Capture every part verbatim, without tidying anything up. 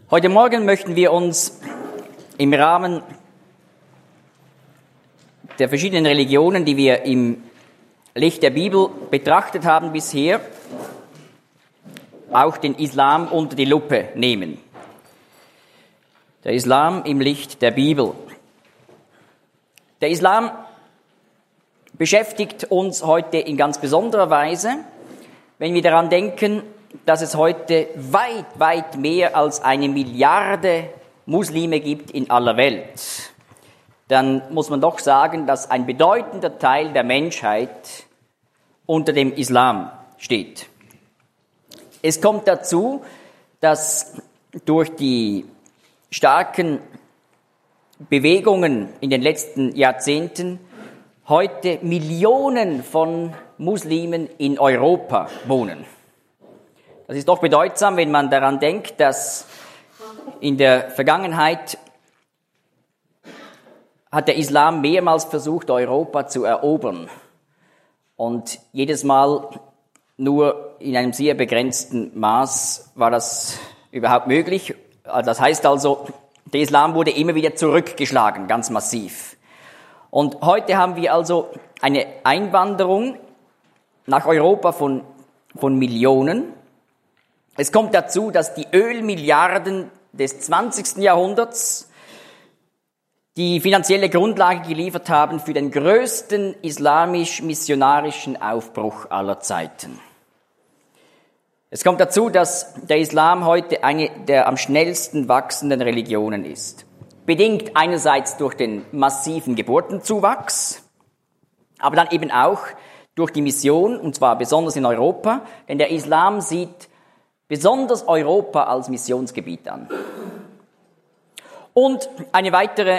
Heute Morgen möchten wir uns im Rahmen der verschiedenen Religionen, die wir im Licht der Bibel betrachtet haben bisher, auch den Islam unter die Lupe nehmen. Der Islam im Licht der Bibel. Der Islam beschäftigt uns heute in ganz besonderer Weise, wenn wir daran denken, dass es heute weit, weit mehr als eine Milliarde Muslime gibt in aller Welt. Dann muss man doch sagen, dass ein bedeutender Teil der Menschheit unter dem Islam steht. Es kommt dazu, dass durch die starken Bewegungen in den letzten Jahrzehnten heute Millionen von Muslimen in Europa wohnen. Das ist doch bedeutsam, wenn man daran denkt, dass in der Vergangenheit hat der Islam mehrmals versucht, Europa zu erobern. Und jedes Mal nur in einem sehr begrenzten Maß war das überhaupt möglich. Das heißt also, der Islam wurde immer wieder zurückgeschlagen, ganz massiv. Und heute haben wir also eine Einwanderung nach Europa von, von Millionen. Es kommt dazu, dass die Ölmilliarden des zwanzigsten Jahrhunderts die finanzielle Grundlage geliefert haben für den größten islamisch-missionarischen Aufbruch aller Zeiten. Es kommt dazu, dass der Islam heute eine der am schnellsten wachsenden Religionen ist. Bedingt einerseits durch den massiven Geburtenzuwachs, aber dann eben auch durch die Mission, und zwar besonders in Europa, denn der Islam sieht besonders Europa als Missionsgebiet an. Und eine weitere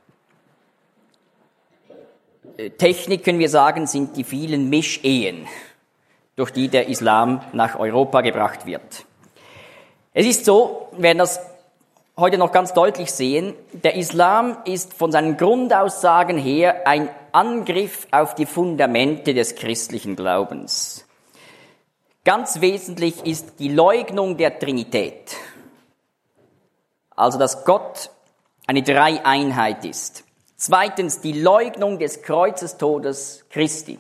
Technik, können wir sagen, sind die vielen Mischehen, durch die der Islam nach Europa gebracht wird. Es ist so, wir werden das heute noch ganz deutlich sehen, der Islam ist von seinen Grundaussagen her ein Angriff auf die Fundamente des christlichen Glaubens. Ganz wesentlich ist die Leugnung der Trinität, also dass Gott eine Dreieinheit ist. Zweitens die Leugnung des Kreuzestodes Christi.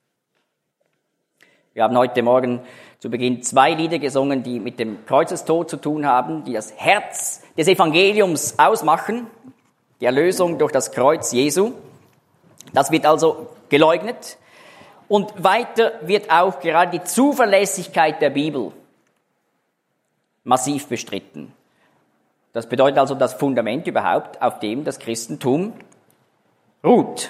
Wir haben heute Morgen zu Beginn zwei Lieder gesungen, die mit dem Kreuzestod zu tun haben, die das Herz des Evangeliums ausmachen, die Erlösung durch das Kreuz Jesu. Das wird also geleugnet. Und weiter wird auch gerade die Zuverlässigkeit der Bibel massiv bestritten. Das bedeutet also das Fundament überhaupt, auf dem das Christentum ruht.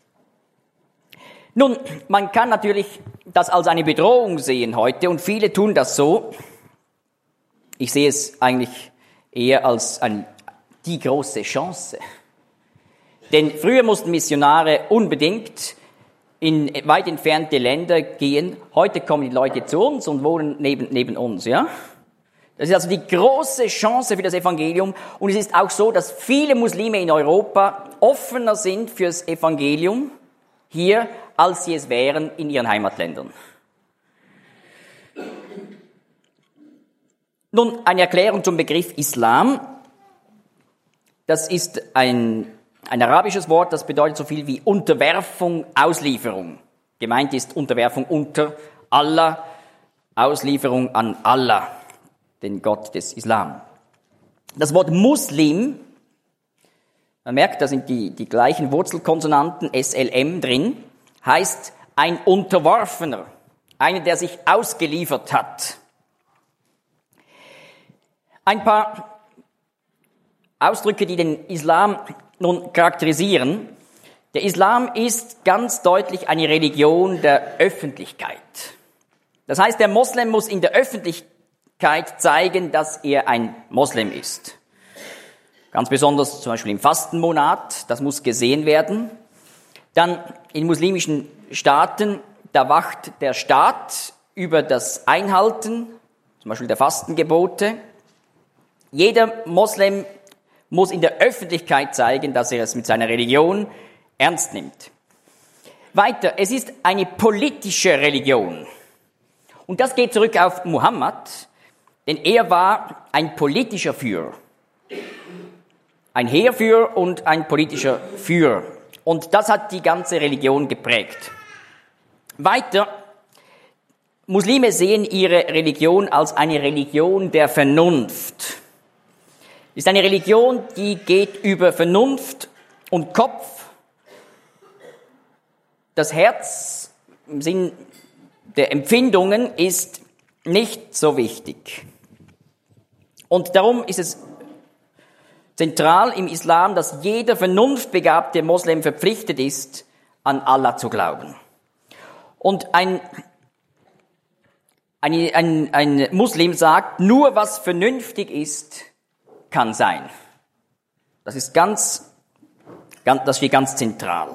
Nun, man kann natürlich das als eine Bedrohung sehen heute und viele tun das so. Ich sehe es eigentlich eher als ein, die große Chance. Denn früher mussten Missionare unbedingt in weit entfernte Länder gehen. Heute kommen die Leute zu uns und wohnen neben, neben uns, ja? Das ist also die große Chance für das Evangelium. Und es ist auch so, dass viele Muslime in Europa offener sind fürs Evangelium hier, als sie es wären in ihren Heimatländern. Nun, eine Erklärung zum Begriff Islam. Das ist ein Ein arabisches Wort, das bedeutet so viel wie Unterwerfung, Auslieferung. Gemeint ist Unterwerfung unter Allah, Auslieferung an Allah, den Gott des Islam. Das Wort Muslim, man merkt, da sind die, die gleichen Wurzelkonsonanten, S L M drin, heißt ein Unterworfener, einer, der sich ausgeliefert hat. Ein paar Ausdrücke, die den Islam nun charakterisieren. Der Islam ist ganz deutlich eine Religion der Öffentlichkeit. Das heißt, der Moslem muss in der Öffentlichkeit zeigen, dass er ein Moslem ist. Ganz besonders zum Beispiel im Fastenmonat, das muss gesehen werden. Dann in muslimischen Staaten, da wacht der Staat über das Einhalten, zum Beispiel der Fastengebote. Jeder Moslem muss in der Öffentlichkeit zeigen, dass er es mit seiner Religion ernst nimmt. Weiter, es ist eine politische Religion. Und das geht zurück auf Muhammad, denn er war ein politischer Führer. Ein Heerführer und ein politischer Führer. Und das hat die ganze Religion geprägt. Weiter, Muslime sehen ihre Religion als eine Religion der Vernunft. Es ist eine Religion, die geht über Vernunft und Kopf. Das Herz im Sinn der Empfindungen ist nicht so wichtig. Und darum ist es zentral im Islam, dass jeder vernunftbegabte Moslem verpflichtet ist, an Allah zu glauben. Und ein, ein, ein, ein Muslim sagt, nur was vernünftig ist, kann sein. Das ist ganz, ganz, das steht ganz zentral.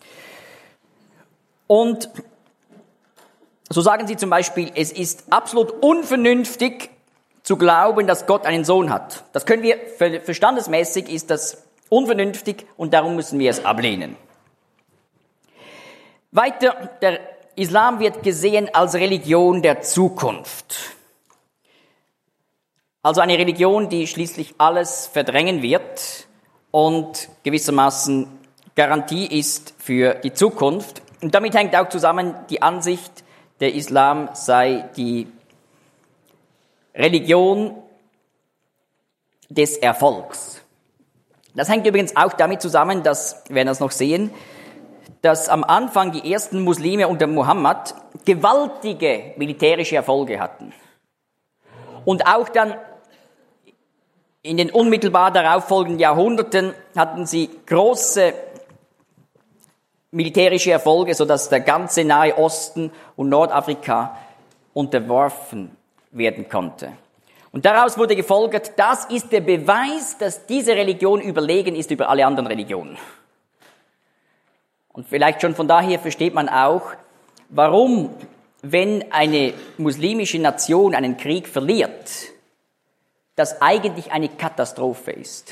Und so sagen sie zum Beispiel, es ist absolut unvernünftig zu glauben, dass Gott einen Sohn hat. Das können wir, verstandesmäßig ist das unvernünftig und darum müssen wir es ablehnen. Weiter, der Islam wird gesehen als Religion der Zukunft. Also eine Religion, die schließlich alles verdrängen wird und gewissermaßen Garantie ist für die Zukunft. Und damit hängt auch zusammen die Ansicht, der Islam sei die Religion des Erfolgs. Das hängt übrigens auch damit zusammen, dass, wir werden das noch sehen, dass am Anfang die ersten Muslime unter Muhammad gewaltige militärische Erfolge hatten. Und auch dann in den unmittelbar darauffolgenden Jahrhunderten hatten sie große militärische Erfolge, sodass der ganze Nahe Osten und Nordafrika unterworfen werden konnte. Und daraus wurde gefolgert, das ist der Beweis, dass diese Religion überlegen ist über alle anderen Religionen. Und vielleicht schon von daher versteht man auch, warum, wenn eine muslimische Nation einen Krieg verliert, das eigentlich eine Katastrophe ist.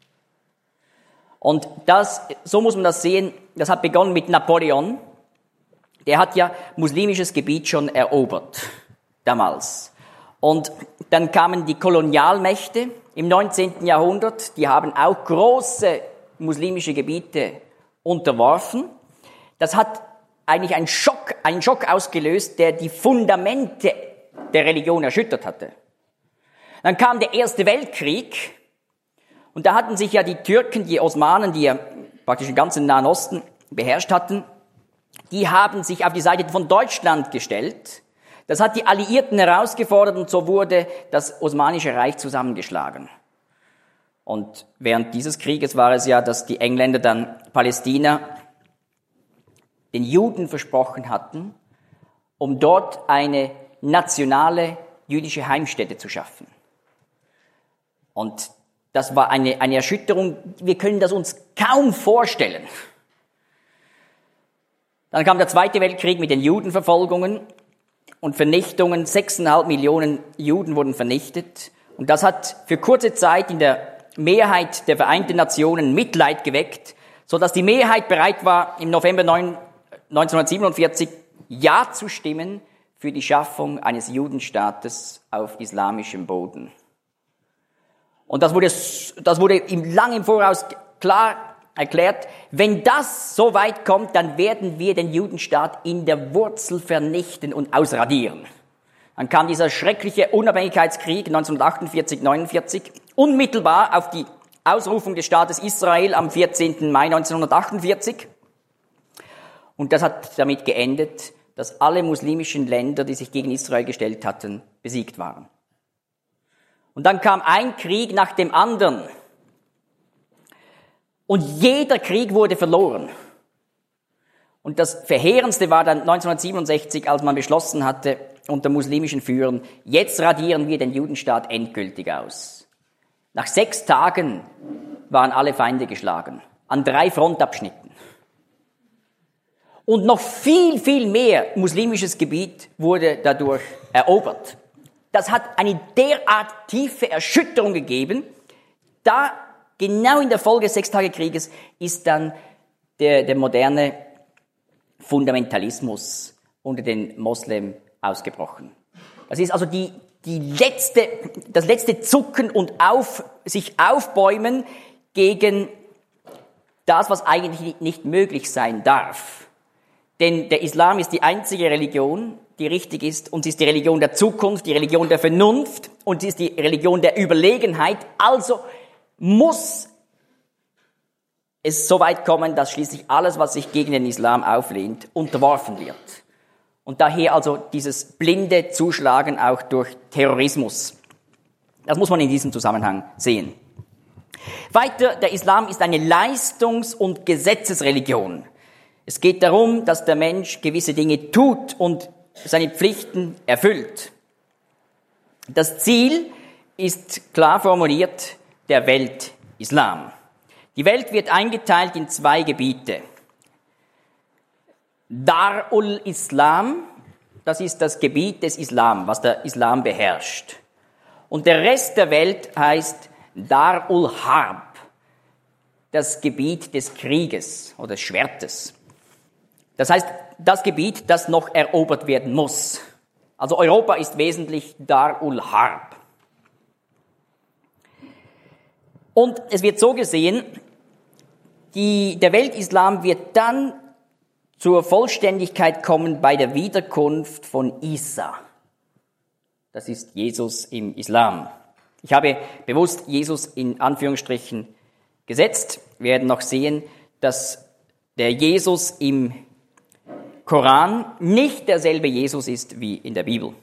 Und das, so muss man das sehen, das hat begonnen mit Napoleon. Der hat ja muslimisches Gebiet schon erobert, damals. Und dann kamen die Kolonialmächte im neunzehnten Jahrhundert, die haben auch große muslimische Gebiete unterworfen. Das hat eigentlich einen Schock, einen Schock ausgelöst, der die Fundamente der Religion erschüttert hatte. Dann kam der Erste Weltkrieg und da hatten sich ja die Türken, die Osmanen, die ja praktisch den ganzen Nahen Osten beherrscht hatten, die haben sich auf die Seite von Deutschland gestellt. Das hat die Alliierten herausgefordert und so wurde das Osmanische Reich zusammengeschlagen. Und während dieses Krieges war es ja, dass die Engländer dann Palästina den Juden versprochen hatten, um dort eine nationale jüdische Heimstätte zu schaffen. Und das war eine, eine Erschütterung, wir können das uns kaum vorstellen. Dann kam der Zweite Weltkrieg mit den Judenverfolgungen und Vernichtungen. Sechseinhalb Millionen Juden wurden vernichtet. Und das hat für kurze Zeit in der Mehrheit der Vereinten Nationen Mitleid geweckt, sodass die Mehrheit bereit war, im November neunzehnhundertsiebenundvierzig Ja zu stimmen für die Schaffung eines Judenstaates auf islamischem Boden. Und das wurde, das wurde im, lang im Voraus klar erklärt, wenn das so weit kommt, dann werden wir den Judenstaat in der Wurzel vernichten und ausradieren. Dann kam dieser schreckliche Unabhängigkeitskrieg neunzehnhundertachtundvierzig neunundvierzig, unmittelbar auf die Ausrufung des Staates Israel am vierzehnten Mai neunzehnhundertachtundvierzig. Und das hat damit geendet, dass alle muslimischen Länder, die sich gegen Israel gestellt hatten, besiegt waren. Und dann kam ein Krieg nach dem anderen. Und jeder Krieg wurde verloren. Und das Verheerendste war dann neunzehnhundertsiebenundsechzig, als man beschlossen hatte, unter muslimischen Führern, jetzt radieren wir den Judenstaat endgültig aus. Nach sechs Tagen waren alle Feinde geschlagen, an drei Frontabschnitten. Und noch viel, viel mehr muslimisches Gebiet wurde dadurch erobert. Das hat eine derart tiefe Erschütterung gegeben, da genau in der Folge des Sechstagekrieges ist dann der, der moderne Fundamentalismus unter den Moslems ausgebrochen. Das ist also die, die letzte, das letzte Zucken und auf, sich aufbäumen gegen das, was eigentlich nicht möglich sein darf. Denn der Islam ist die einzige Religion, die richtig ist, und sie ist die Religion der Zukunft, die Religion der Vernunft, und sie ist die Religion der Überlegenheit. Also muss es so weit kommen, dass schließlich alles, was sich gegen den Islam auflehnt, unterworfen wird. Und daher also dieses blinde Zuschlagen auch durch Terrorismus. Das muss man in diesem Zusammenhang sehen. Weiter, der Islam ist eine Leistungs- und Gesetzesreligion. Es geht darum, dass der Mensch gewisse Dinge tut und seine Pflichten erfüllt. Das Ziel ist klar formuliert, der Welt-Islam. Die Welt wird eingeteilt in zwei Gebiete. Darul Islam, das ist das Gebiet des Islam, was der Islam beherrscht. Und der Rest der Welt heißt Darul Harb, das Gebiet des Krieges oder des Schwertes. Das heißt, das Gebiet, das noch erobert werden muss. Also Europa ist wesentlich Darul Harb. Und es wird so gesehen, die, der Weltislam wird dann zur Vollständigkeit kommen bei der Wiederkunft von Isa. Das ist Jesus im Islam. Ich habe bewusst Jesus in Anführungsstrichen gesetzt. Wir werden noch sehen, dass der Jesus im Koran nicht derselbe Jesus ist wie in der Bibel.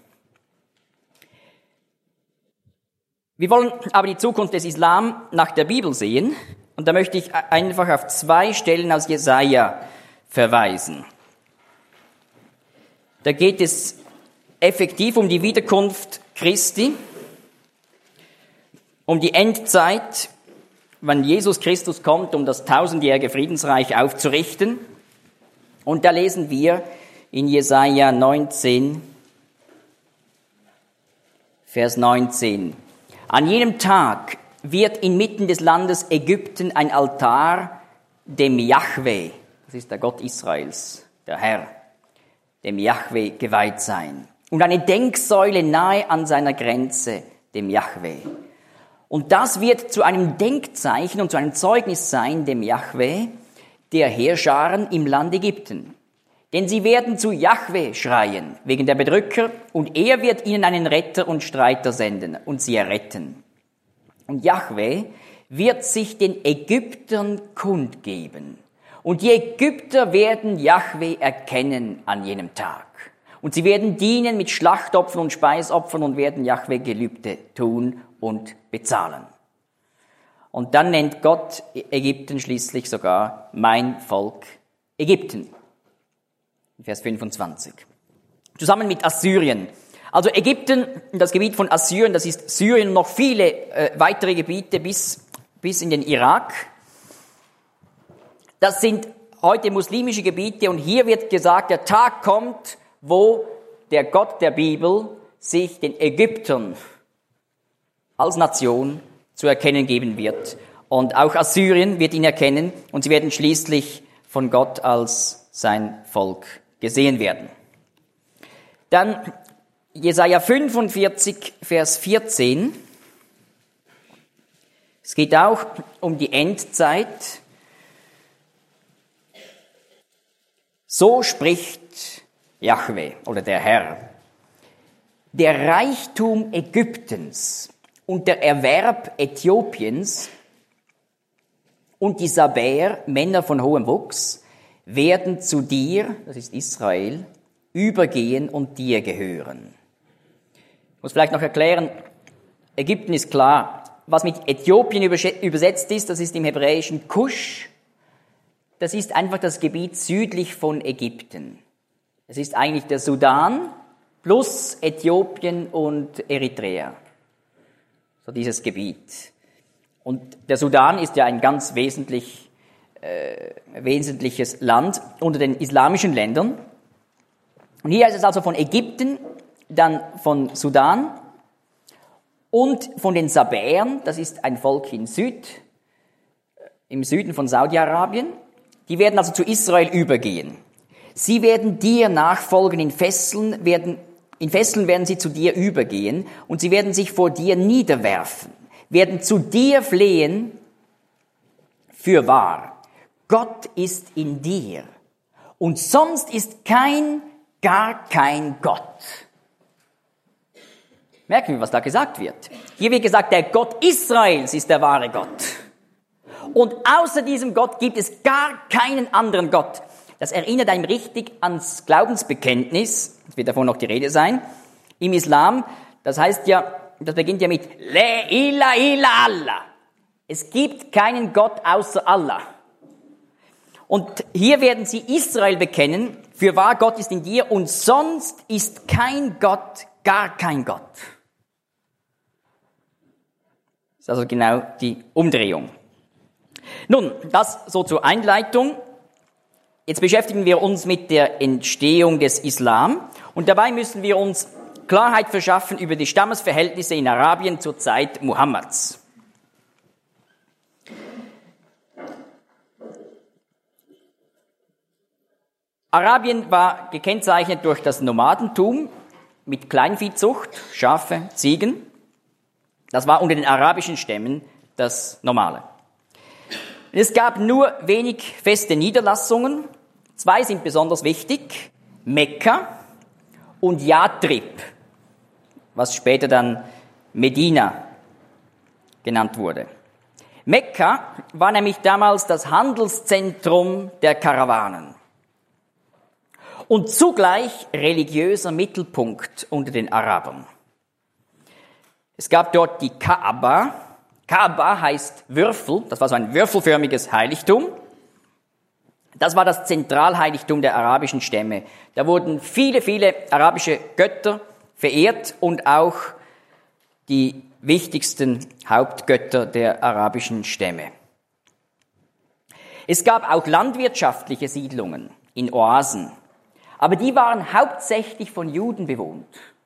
Wir wollen aber die Zukunft des Islam nach der Bibel sehen. Und da möchte ich einfach auf zwei Stellen aus Jesaja verweisen. Da geht es effektiv um die Wiederkunft Christi, um die Endzeit, wann Jesus Christus kommt, um das tausendjährige Friedensreich aufzurichten. Und da lesen wir in Jesaja neunzehn, Vers neunzehn. An jenem Tag wird inmitten des Landes Ägypten ein Altar dem Jahwe, das ist der Gott Israels, der Herr, dem Jahwe geweiht sein. Und eine Denksäule nahe an seiner Grenze, dem Jahwe. Und das wird zu einem Denkzeichen und zu einem Zeugnis sein, dem Jahwe, der Heerscharen im Land Ägypten. Denn sie werden zu Jahwe schreien, wegen der Bedrücker, und er wird ihnen einen Retter und Streiter senden und sie erretten. Und Jahwe wird sich den Ägyptern kundgeben. Und die Ägypter werden Jahwe erkennen an jenem Tag. Und sie werden dienen mit Schlachtopfern und Speisopfern und werden Jahwe Gelübde tun und bezahlen. Und dann nennt Gott Ägypten schließlich sogar mein Volk Ägypten. Vers fünfundzwanzig. Zusammen mit Assyrien. Also Ägypten, das Gebiet von Assyrien, das ist Syrien und noch viele äh, weitere Gebiete bis, bis in den Irak. Das sind heute muslimische Gebiete und hier wird gesagt, der Tag kommt, wo der Gott der Bibel sich den Ägyptern als Nation zu erkennen geben wird. Und auch Assyrien wird ihn erkennen und sie werden schließlich von Gott als sein Volk gesehen werden. Dann Jesaja fünfundvierzig, Vers vierzehn. Es geht auch um die Endzeit. So spricht Jahwe oder der Herr. Der Reichtum Ägyptens und der Erwerb Äthiopiens und die Sabäer, Männer von hohem Wuchs, werden zu dir, das ist Israel, übergehen und dir gehören. Ich muss vielleicht noch erklären, Ägypten ist klar. Was mit Äthiopien übersetzt ist, das ist im Hebräischen Kusch. Das ist einfach das Gebiet südlich von Ägypten. Es ist eigentlich der Sudan plus Äthiopien und Eritrea. So dieses Gebiet. Und der Sudan ist ja ein ganz wesentlich, äh, wesentliches Land unter den islamischen Ländern. Und hier ist es also von Ägypten, dann von Sudan und von den Sabäern, das ist ein Volk in Süd, im Süden von Saudi-Arabien. Die werden also zu Israel übergehen. Sie werden dir nachfolgen in Fesseln, werden In Fesseln werden sie zu dir übergehen und sie werden sich vor dir niederwerfen, werden zu dir flehen. Fürwahr, Gott ist in dir und sonst ist kein, gar kein Gott. Merken wir, was da gesagt wird. Hier wird gesagt, der Gott Israels ist der wahre Gott. Und außer diesem Gott gibt es gar keinen anderen Gott. Das erinnert einem richtig ans Glaubensbekenntnis, es wird davon noch die Rede sein, im Islam. Das heißt ja, das beginnt ja mit La ilaha illa Allah. Es gibt keinen Gott außer Allah. Und hier werden sie Israel bekennen, fürwahr Gott ist in dir und sonst ist kein Gott, gar kein Gott. Das ist also genau die Umdrehung. Nun, das so zur Einleitung. Jetzt beschäftigen wir uns mit der Entstehung des Islam und dabei müssen wir uns Klarheit verschaffen über die Stammesverhältnisse in Arabien zur Zeit Mohammeds. Arabien war gekennzeichnet durch das Nomadentum mit Kleinviehzucht, Schafe, Ziegen. Das war unter den arabischen Stämmen das Normale. Es gab nur wenig feste Niederlassungen. Zwei sind besonders wichtig: Mekka und Yathrib, was später dann Medina genannt wurde. Mekka war nämlich damals das Handelszentrum der Karawanen und zugleich religiöser Mittelpunkt unter den Arabern. Es gab dort die Kaaba. Kaaba heißt Würfel, das war so ein würfelförmiges Heiligtum. Das war das Zentralheiligtum der arabischen Stämme. Da wurden viele, viele arabische Götter verehrt und auch die wichtigsten Hauptgötter der arabischen Stämme. Es gab auch landwirtschaftliche Siedlungen in Oasen, aber die waren hauptsächlich von Juden bewohnt.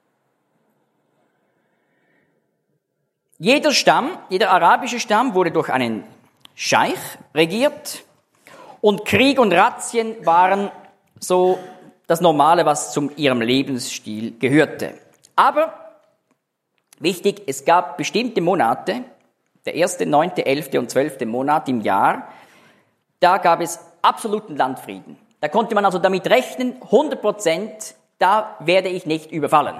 Jeder Stamm, jeder arabische Stamm wurde durch einen Scheich regiert und Krieg und Razzien waren so das Normale, was zu ihrem Lebensstil gehörte. Aber wichtig, es gab bestimmte Monate, der erste, neunte, elfte und zwölfte Monat im Jahr, da gab es absoluten Landfrieden. Da konnte man also damit rechnen, hundert Prozent, da werde ich nicht überfallen.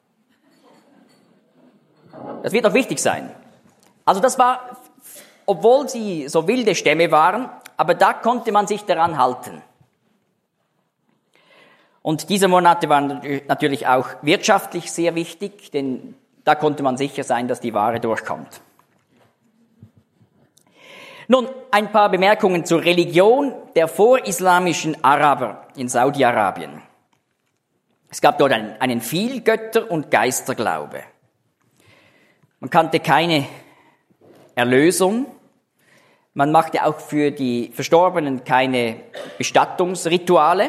Das wird auch wichtig sein. Also das war, obwohl sie so wilde Stämme waren, aber da konnte man sich daran halten. Und diese Monate waren natürlich auch wirtschaftlich sehr wichtig, denn da konnte man sicher sein, dass die Ware durchkommt. Nun, ein paar Bemerkungen zur Religion der vorislamischen Araber in Saudi-Arabien. Es gab dort einen, einen Vielgötter- und Geisterglaube. Man kannte keine Erlösung. Man machte auch für die Verstorbenen keine Bestattungsrituale.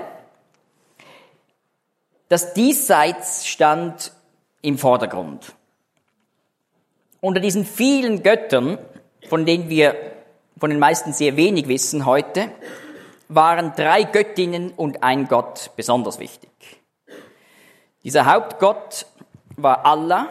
Das Diesseits stand im Vordergrund. Unter diesen vielen Göttern, von denen wir von den meisten sehr wenig wissen heute, waren drei Göttinnen und ein Gott besonders wichtig. Dieser Hauptgott war Allah.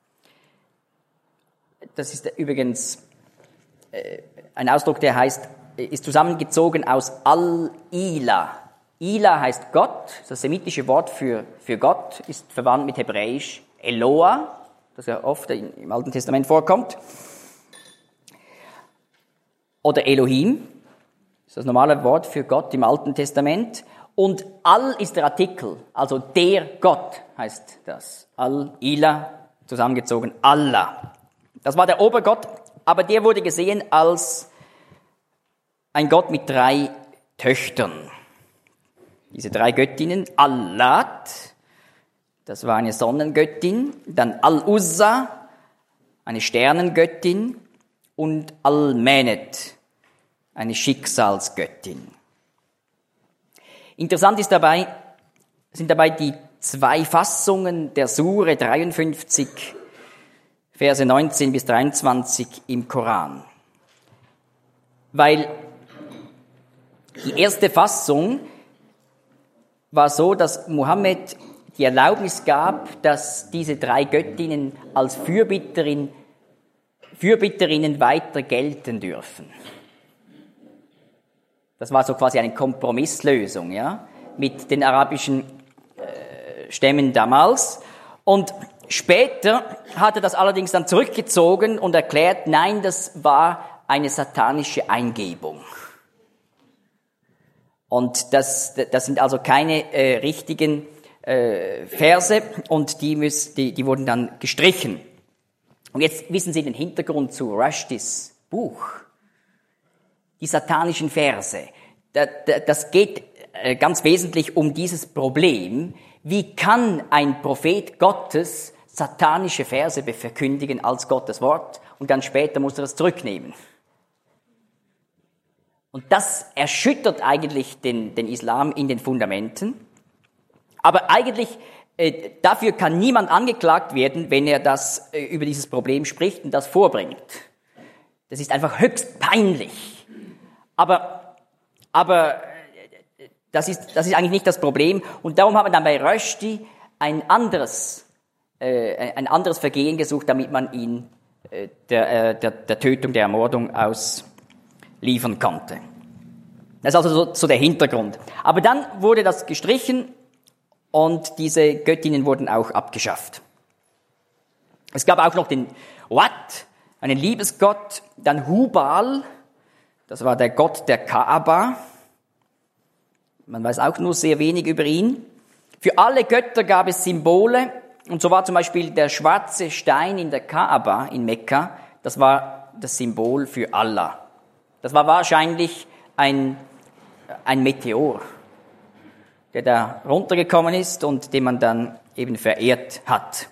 Das ist übrigens äh, ein Ausdruck, der heißt, ist zusammengezogen aus Al-Ila. Ila heißt Gott, das semitische Wort für, für Gott, ist verwandt mit Hebräisch Eloah, das ja oft im Alten Testament vorkommt. Oder Elohim, das ist das normale Wort für Gott im Alten Testament. Und Al ist der Artikel, also der Gott heißt das. Al-Ila, zusammengezogen Allah. Das war der Obergott, aber der wurde gesehen als ein Gott mit drei Töchtern. Diese drei Göttinnen, Al-Lat, das war eine Sonnengöttin, dann Al-Uzza, eine Sternengöttin, und Al-Manet, eine Schicksalsgöttin. Interessant ist dabei, sind dabei die zwei Fassungen der Sure dreiundfünfzig, Verse neunzehn bis dreiundzwanzig im Koran. Weil die erste Fassung war so, dass Mohammed die Erlaubnis gab, dass diese drei Göttinnen als Fürbitterin, Fürbitterinnen weiter gelten dürfen. Das war so quasi eine Kompromisslösung, ja, mit den arabischen äh, Stämmen damals. Und später hat er das allerdings dann zurückgezogen und erklärt, nein, das war eine satanische Eingebung. Und das, das sind also keine äh, richtigen äh, Verse und die, müssen, die, die wurden dann gestrichen. Und jetzt wissen Sie den Hintergrund zu Rushdys Buch. Die satanischen Verse. Das geht ganz wesentlich um dieses Problem. Wie kann ein Prophet Gottes satanische Verse verkündigen als Gottes Wort und dann später muss er das zurücknehmen? Und das erschüttert eigentlich den, den Islam in den Fundamenten. Aber eigentlich, äh, dafür kann niemand angeklagt werden, wenn er das äh, über dieses Problem spricht und das vorbringt. Das ist einfach höchst peinlich. Aber, aber äh, das ist, das ist eigentlich nicht das Problem. Und darum hat man dann bei Rushdie ein anderes, äh, ein anderes Vergehen gesucht, damit man ihn äh, der, äh, der, der Tötung, der Ermordung ausliefern konnte. Das ist also so, so der Hintergrund. Aber dann wurde das gestrichen und diese Göttinnen wurden auch abgeschafft. Es gab auch noch den Wat, einen Liebesgott, dann Hubal, das war der Gott der Kaaba. Man weiß auch nur sehr wenig über ihn. Für alle Götter gab es Symbole und so war zum Beispiel der schwarze Stein in der Kaaba in Mekka, das war das Symbol für Allah. Das war wahrscheinlich ein, ein Meteor, der da runtergekommen ist und den man dann eben verehrt hat.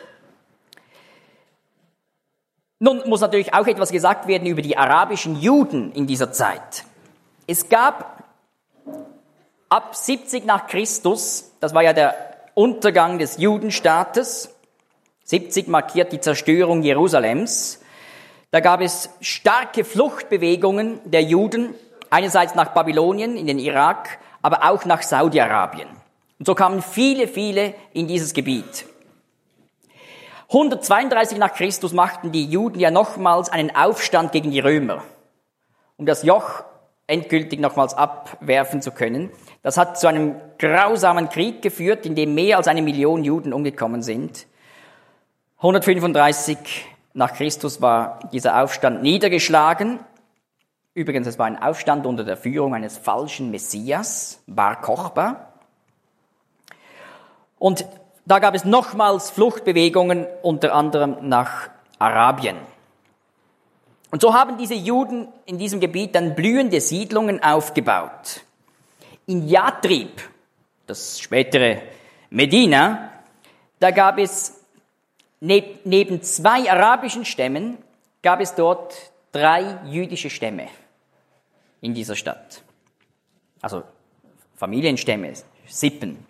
Nun muss natürlich auch etwas gesagt werden über die arabischen Juden in dieser Zeit. Es gab ab siebzig nach Christus, das war ja der Untergang des Judenstaates, siebzig markiert die Zerstörung Jerusalems, da gab es starke Fluchtbewegungen der Juden, einerseits nach Babylonien in den Irak, aber auch nach Saudi-Arabien. Und so kamen viele, viele in dieses Gebiet. hundertzweiunddreißig nach Christus machten die Juden ja nochmals einen Aufstand gegen die Römer, um das Joch endgültig nochmals abwerfen zu können. Das hat zu einem grausamen Krieg geführt, in dem mehr als eine Million Juden umgekommen sind. hundertfünfunddreißig nach Christus war dieser Aufstand niedergeschlagen. Übrigens, es war ein Aufstand unter der Führung eines falschen Messias, Bar Kochba. Und da gab es nochmals Fluchtbewegungen, unter anderem nach Arabien. Und so haben diese Juden in diesem Gebiet dann blühende Siedlungen aufgebaut. In Yathrib, das spätere Medina, da gab es neb, neben zwei arabischen Stämmen, gab es dort drei jüdische Stämme in dieser Stadt. Also Familienstämme, Sippen.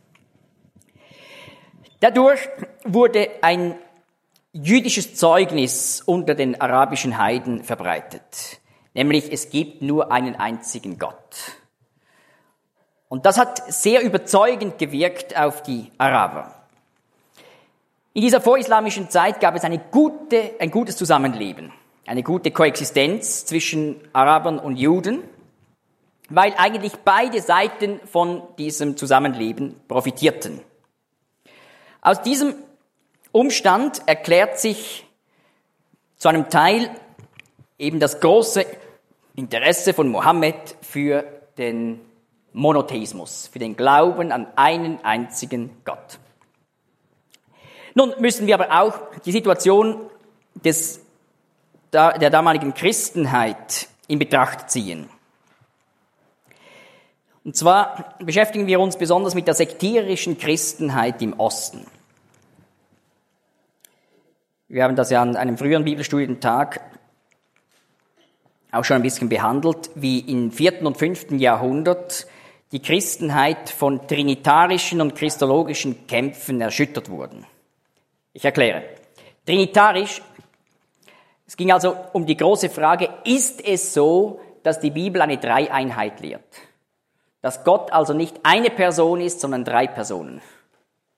Dadurch wurde ein jüdisches Zeugnis unter den arabischen Heiden verbreitet. Nämlich, es gibt nur einen einzigen Gott. Und das hat sehr überzeugend gewirkt auf die Araber. In dieser vorislamischen Zeit gab es eine gute, ein gutes Zusammenleben, eine gute Koexistenz zwischen Arabern und Juden, weil eigentlich beide Seiten von diesem Zusammenleben profitierten. Aus diesem Umstand erklärt sich zu einem Teil eben das große Interesse von Mohammed für den Monotheismus, für den Glauben an einen einzigen Gott. Nun müssen wir aber auch die Situation des, der damaligen Christenheit in Betracht ziehen. Und zwar beschäftigen wir uns besonders mit der sektierischen Christenheit im Osten. Wir haben das ja an einem früheren Bibelstudientag auch schon ein bisschen behandelt, wie im vierten und fünften Jahrhundert die Christenheit von trinitarischen und christologischen Kämpfen erschüttert wurden. Ich erkläre. Trinitarisch, es ging also um die große Frage, ist es so, dass die Bibel eine Dreieinheit lehrt? Dass Gott also nicht eine Person ist, sondern drei Personen.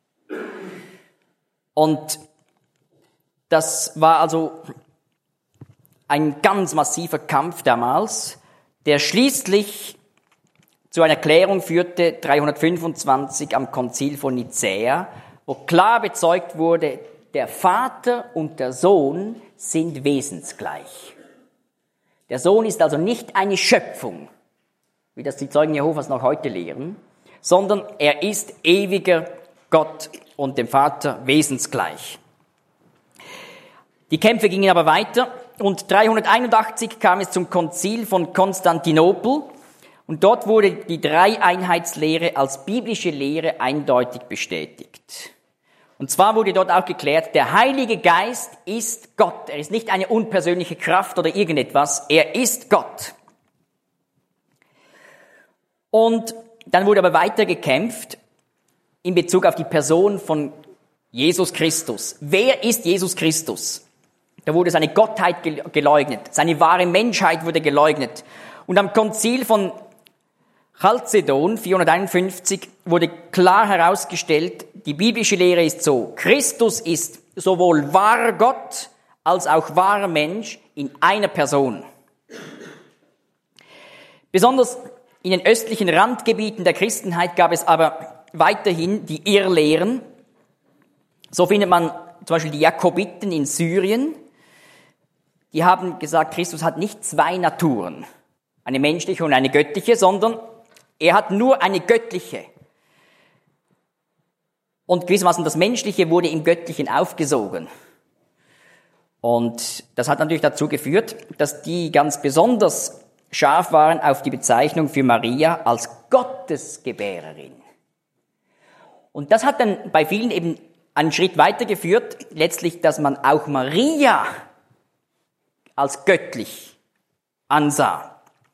Und das war also ein ganz massiver Kampf damals, der schließlich zu einer Erklärung führte, dreihundertfünfundzwanzig am Konzil von Nicäa, wo klar bezeugt wurde, der Vater und der Sohn sind wesensgleich. Der Sohn ist also nicht eine Schöpfung, wie das die Zeugen Jehovas noch heute lehren, sondern er ist ewiger Gott und dem Vater wesensgleich. Die Kämpfe gingen aber weiter und dreihunderteinundachtzig kam es zum Konzil von Konstantinopel und dort wurde die Dreieinheitslehre als biblische Lehre eindeutig bestätigt. Und zwar wurde dort auch geklärt, der Heilige Geist ist Gott. Er ist nicht eine unpersönliche Kraft oder irgendetwas, er ist Gott. Und dann wurde aber weiter gekämpft in Bezug auf die Person von Jesus Christus. Wer ist Jesus Christus? Da wurde seine Gottheit geleugnet, seine wahre Menschheit wurde geleugnet. Und am Konzil von Chalcedon vierhunderteinundfünfzig wurde klar herausgestellt, die biblische Lehre ist so, Christus ist sowohl wahrer Gott als auch wahrer Mensch in einer Person. Besonders in den östlichen Randgebieten der Christenheit gab es aber weiterhin die Irrlehren. So findet man zum Beispiel die Jakobiten in Syrien. Die haben gesagt, Christus hat nicht zwei Naturen, eine menschliche und eine göttliche, sondern er hat nur eine göttliche. Und gewissermaßen das Menschliche wurde im Göttlichen aufgesogen. Und das hat natürlich dazu geführt, dass die ganz besonders scharf waren auf die Bezeichnung für Maria als Gottesgebärerin. Und das hat dann bei vielen eben einen Schritt weitergeführt, letztlich, dass man auch Maria als göttlich ansah.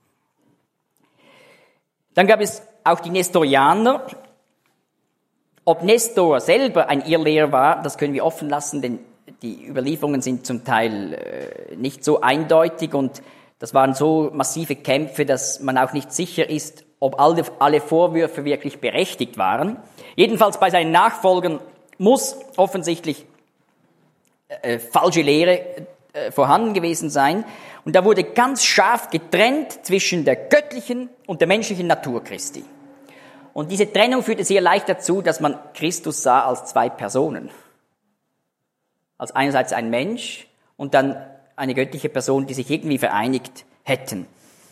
Dann gab es auch die Nestorianer. Ob Nestor selber ein Irrlehrer war, das können wir offen lassen, denn die Überlieferungen sind zum Teil äh, nicht so eindeutig und das waren so massive Kämpfe, dass man auch nicht sicher ist, ob alle, alle Vorwürfe wirklich berechtigt waren. Jedenfalls bei seinen Nachfolgern muss offensichtlich äh, falsche Lehre äh, vorhanden gewesen sein. Und da wurde ganz scharf getrennt zwischen der göttlichen und der menschlichen Natur Christi. Und diese Trennung führte sehr leicht dazu, dass man Christus sah als zwei Personen. Als einerseits ein Mensch und dann eine göttliche Person, die sich irgendwie vereinigt hätten.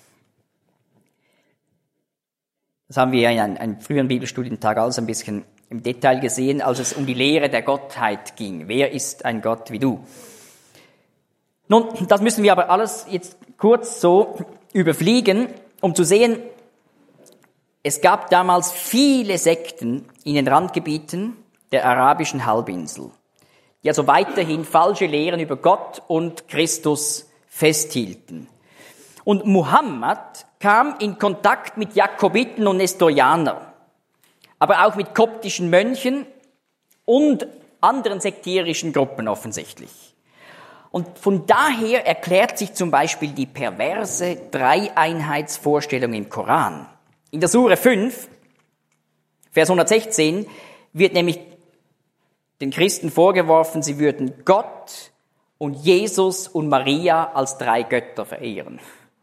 Das haben wir ja in einem, einem früheren Bibelstudientag alles ein bisschen im Detail gesehen, als es um die Lehre der Gottheit ging. Wer ist ein Gott wie du? Nun, das müssen wir aber alles jetzt kurz so überfliegen, um zu sehen, es gab damals viele Sekten in den Randgebieten der arabischen Halbinsel, die also weiterhin falsche Lehren über Gott und Christus festhielten. Und Muhammad kam in Kontakt mit Jakobiten und Nestorianern, aber auch mit koptischen Mönchen und anderen sektierischen Gruppen offensichtlich. Und von daher erklärt sich zum Beispiel die perverse Dreieinheitsvorstellung im Koran. In der Sure fünf, Vers hundertsechzehn, wird nämlich den Christen vorgeworfen, sie würden Gott und Jesus und Maria als drei Götter verehren.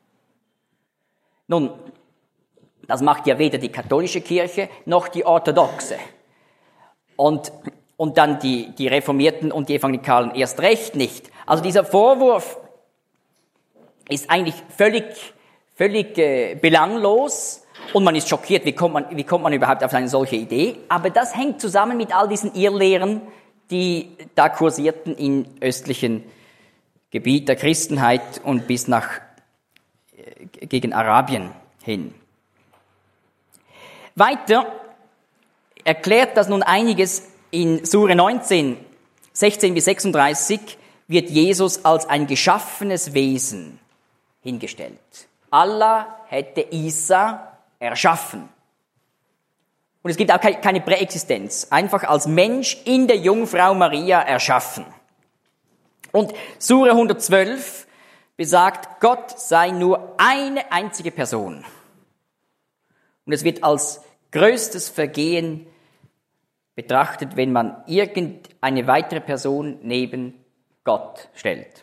Nun, das macht ja weder die katholische Kirche noch die orthodoxe. Und, und dann die, die Reformierten und die Evangelikalen erst recht nicht. Also dieser Vorwurf ist eigentlich völlig, völlig äh, belanglos und man ist schockiert, wie kommt man, wie kommt man überhaupt auf eine solche Idee. Aber das hängt zusammen mit all diesen Irrlehren, die da kursierten im östlichen Gebiet der Christenheit und bis nach äh, gegen Arabien hin. Weiter erklärt das nun einiges in Sure neunzehn, sechzehn bis sechsunddreißig, wird Jesus als ein geschaffenes Wesen hingestellt. Allah hätte Isa erschaffen. Und es gibt auch keine Präexistenz, einfach als Mensch in der Jungfrau Maria erschaffen. Und Sure hundertzwölf besagt, Gott sei nur eine einzige Person. Und es wird als größtes Vergehen betrachtet, wenn man irgendeine weitere Person neben Gott stellt.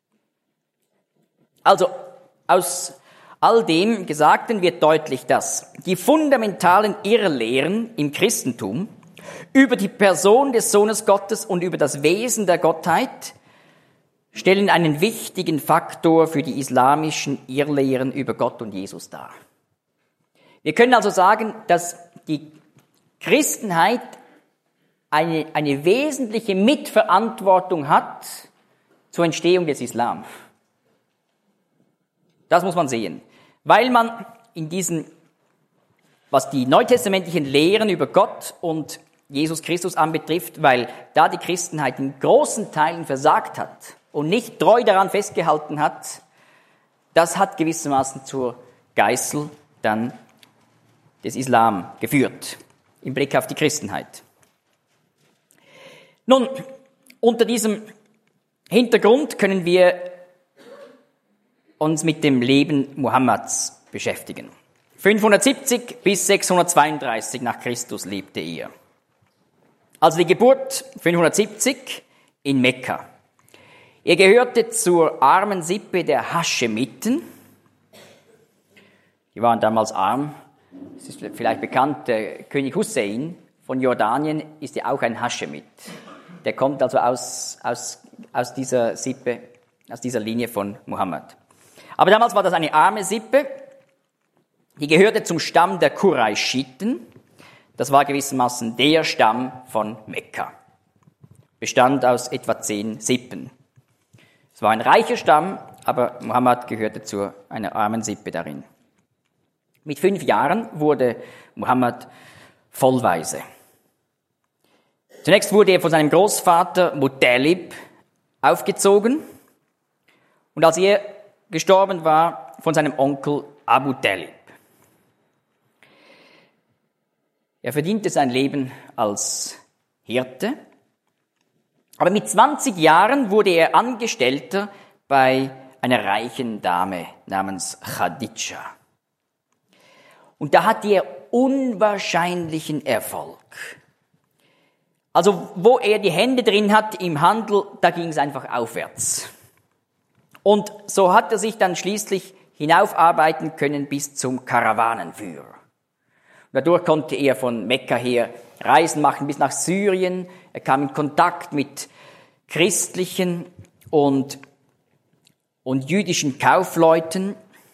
Also aus all dem Gesagten wird deutlich, dass die fundamentalen Irrlehren im Christentum über die Person des Sohnes Gottes und über das Wesen der Gottheit stellen einen wichtigen Faktor für die islamischen Irrlehren über Gott und Jesus dar. Wir können also sagen, dass die Christenheit eine, eine wesentliche Mitverantwortung hat zur Entstehung des Islam. Das muss man sehen. Weil man in diesen, was die neutestamentlichen Lehren über Gott und Jesus Christus anbetrifft, weil da die Christenheit in großen Teilen versagt hat und nicht treu daran festgehalten hat, das hat gewissermaßen zur Geißel dann des Islam geführt, im Blick auf die Christenheit. Nun, unter diesem Hintergrund können wir uns mit dem Leben Mohammeds beschäftigen. fünfhundertsiebzig bis sechshundertzweiunddreißig nach Christus lebte er. Also die Geburt fünfhundertsiebzig in Mekka. Er gehörte zur armen Sippe der Haschemiten. Die waren damals arm. Es ist vielleicht bekannt, der König Hussein von Jordanien ist ja auch ein Haschemit. Der kommt also aus, aus, aus dieser Sippe, aus dieser Linie von Mohammed. Aber damals war das eine arme Sippe, die gehörte zum Stamm der Qurayshiten. Das war gewissermaßen der Stamm von Mekka. Bestand aus etwa zehn Sippen. Es war ein reicher Stamm, aber Mohammed gehörte zu einer armen Sippe darin. Mit fünf Jahren wurde Mohammed vollweise. Zunächst wurde er von seinem Großvater Muttalib aufgezogen und als er gestorben war, von seinem Onkel Abu Talib. Er verdiente sein Leben als Hirte, aber mit zwanzig Jahren wurde er Angestellter bei einer reichen Dame namens Khadija. Und da hatte er unwahrscheinlichen Erfolg. Also wo er die Hände drin hat im Handel, da ging es einfach aufwärts. Und so hat er sich dann schließlich hinaufarbeiten können bis zum Karawanenführer. Und dadurch konnte er von Mekka her Reisen machen bis nach Syrien. Er kam in Kontakt mit christlichen und, und jüdischen Kaufleuten.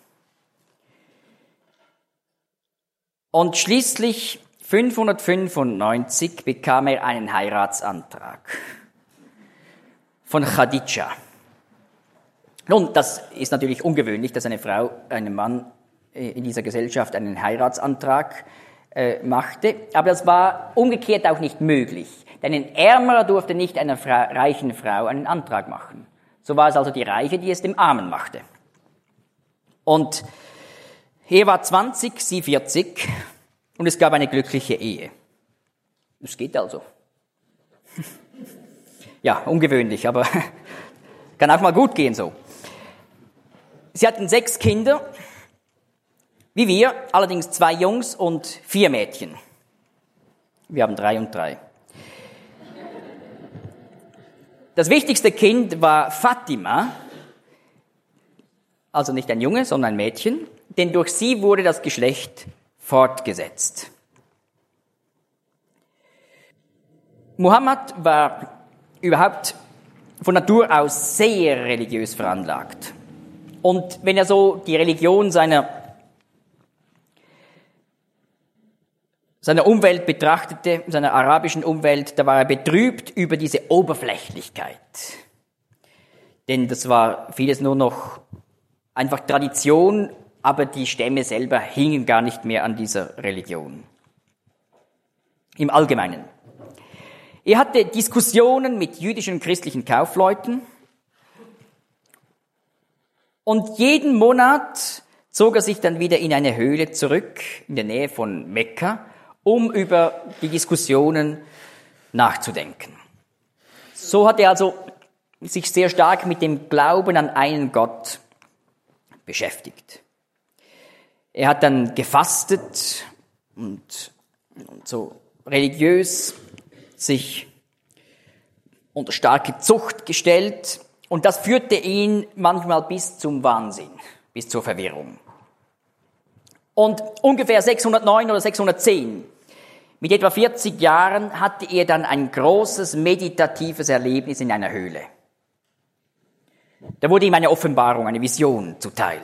Und schließlich fünfhundertfünfundneunzig bekam er einen Heiratsantrag von Khadija. Nun, das ist natürlich ungewöhnlich, dass eine Frau einem Mann in dieser Gesellschaft einen Heiratsantrag äh, machte, aber das war umgekehrt auch nicht möglich, denn ein Ärmerer durfte nicht einer Fra- reichen Frau einen Antrag machen. So war es also die Reiche, die es dem Armen machte. Und er war zwanzig, sie vierzig und es gab eine glückliche Ehe. Das geht also. Ja, ungewöhnlich, aber kann auch mal gut gehen so. Sie hatten sechs Kinder, wie wir, allerdings zwei Jungs und vier Mädchen. Wir haben drei und drei. Das wichtigste Kind war Fatima, also nicht ein Junge, sondern ein Mädchen, denn durch sie wurde das Geschlecht fortgesetzt. Mohammed war überhaupt von Natur aus sehr religiös veranlagt. Und wenn er so die Religion seiner, seiner Umwelt betrachtete, seiner arabischen Umwelt, da war er betrübt über diese Oberflächlichkeit. Denn das war vieles nur noch einfach Tradition, aber die Stämme selber hingen gar nicht mehr an dieser Religion. Im Allgemeinen. Er hatte Diskussionen mit jüdischen und christlichen Kaufleuten. Und jeden Monat zog er sich dann wieder in eine Höhle zurück, in der Nähe von Mekka, um über die Diskussionen nachzudenken. So hat er also sich sehr stark mit dem Glauben an einen Gott beschäftigt. Er hat dann gefastet und, und so religiös sich unter starke Zucht gestellt und das führte ihn manchmal bis zum Wahnsinn, bis zur Verwirrung. Und ungefähr sechshundertneun oder sechshundertzehn, mit etwa vierzig Jahren, hatte er dann ein großes meditatives Erlebnis in einer Höhle. Da wurde ihm eine Offenbarung, eine Vision zuteil.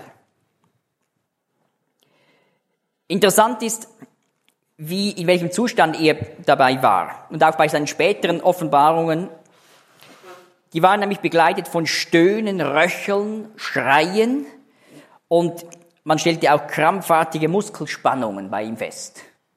Interessant ist, wie, in welchem Zustand er dabei war. Und auch bei seinen späteren Offenbarungen, die waren nämlich begleitet von Stöhnen, Röcheln, Schreien und man stellte auch krampfartige Muskelspannungen bei ihm fest.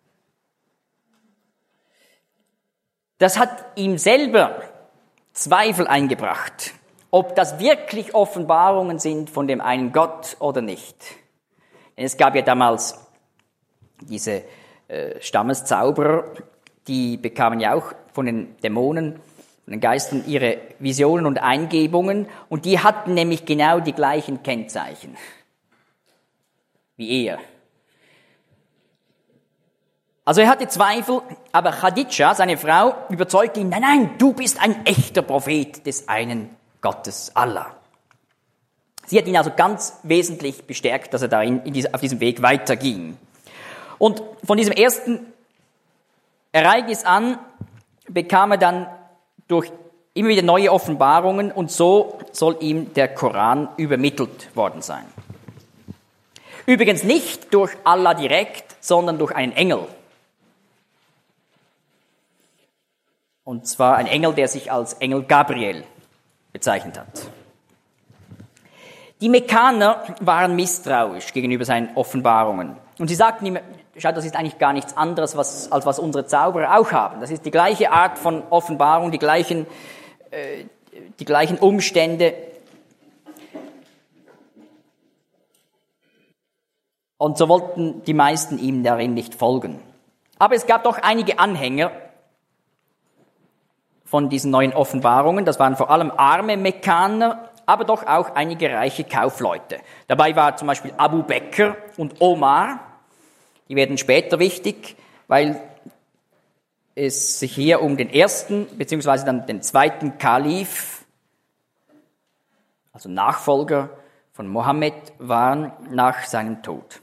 Das hat ihm selber Zweifel eingebracht, ob das wirklich Offenbarungen sind von dem einen Gott oder nicht. Denn es gab ja damals diese äh, Stammeszauberer, die bekamen ja auch von den Dämonen, von den Geistern ihre Visionen und Eingebungen und die hatten nämlich genau die gleichen Kennzeichen wie er. Also er hatte Zweifel, aber Chadidja, seine Frau, überzeugte ihn, nein, nein, du bist ein echter Prophet des einen Gottes Allah. Sie hat ihn also ganz wesentlich bestärkt, dass er darin, in diese, auf diesem Weg weiterging. Und von diesem ersten Ereignis an bekam er dann durch immer wieder neue Offenbarungen und so soll ihm der Koran übermittelt worden sein. Übrigens nicht durch Allah direkt, sondern durch einen Engel. Und zwar ein Engel, der sich als Engel Gabriel bezeichnet hat. Die Mekkaner waren misstrauisch gegenüber seinen Offenbarungen. Und sie sagten ihm, schau, das ist eigentlich gar nichts anderes, was, als was unsere Zauberer auch haben. Das ist die gleiche Art von Offenbarung, die gleichen, äh, die gleichen Umstände. Und so wollten die meisten ihm darin nicht folgen. Aber es gab doch einige Anhänger von diesen neuen Offenbarungen. Das waren vor allem arme Mekkaner, aber doch auch einige reiche Kaufleute. Dabei war zum Beispiel Abu Bekr und Omar. Die werden später wichtig, weil es sich hier um den ersten beziehungsweise dann den zweiten Kalif, also Nachfolger von Mohammed, waren nach seinem Tod.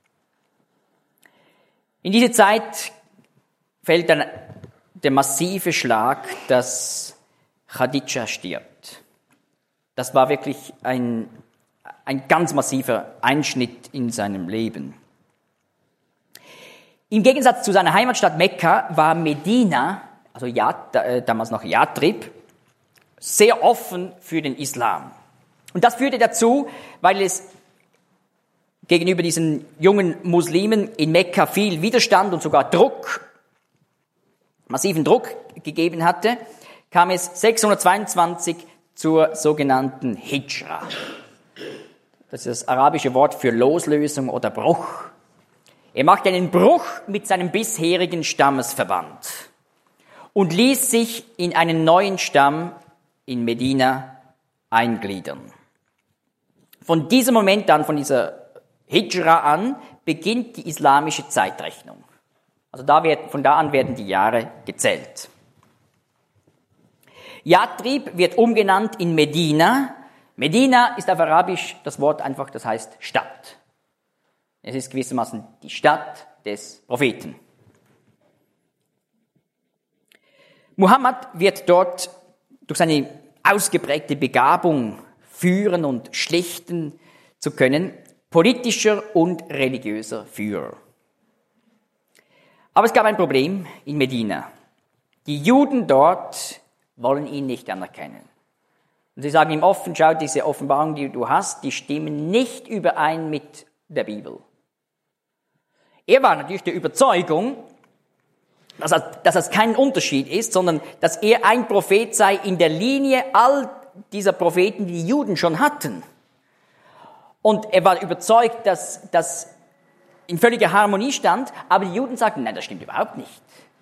In diese Zeit fällt dann der massive Schlag, dass Chadidja stirbt. Das war wirklich ein, ein ganz massiver Einschnitt in seinem Leben. Im Gegensatz zu seiner Heimatstadt Mekka war Medina, also Yat, äh, damals noch Yatrib, sehr offen für den Islam. Und das führte dazu, weil es gegenüber diesen jungen Muslimen in Mekka viel Widerstand und sogar Druck, massiven Druck gegeben hatte, kam es sechshundertzweiundzwanzig zur sogenannten Hijra. Das ist das arabische Wort für Loslösung oder Bruch. Er machte einen Bruch mit seinem bisherigen Stammesverband und ließ sich in einen neuen Stamm in Medina eingliedern. Von diesem Moment an, von dieser Hijra an, beginnt die islamische Zeitrechnung. Also da wird, von da an werden die Jahre gezählt. Yatrib wird umgenannt in Medina. Medina ist auf Arabisch das Wort einfach, das heißt Stadt. Es ist gewissermaßen die Stadt des Propheten. Muhammad wird dort durch seine ausgeprägte Begabung, führen und schlichten zu können, politischer und religiöser Führer. Aber es gab ein Problem in Medina. Die Juden dort wollen ihn nicht anerkennen. Und sie sagen ihm offen, schau, diese Offenbarungen, die du hast, die stimmen nicht überein mit der Bibel. Er war natürlich der Überzeugung, dass das kein Unterschied ist, sondern dass er ein Prophet sei in der Linie all dieser Propheten, die die Juden schon hatten. Und er war überzeugt, dass das in völliger Harmonie stand, aber die Juden sagten, nein, das stimmt überhaupt nicht.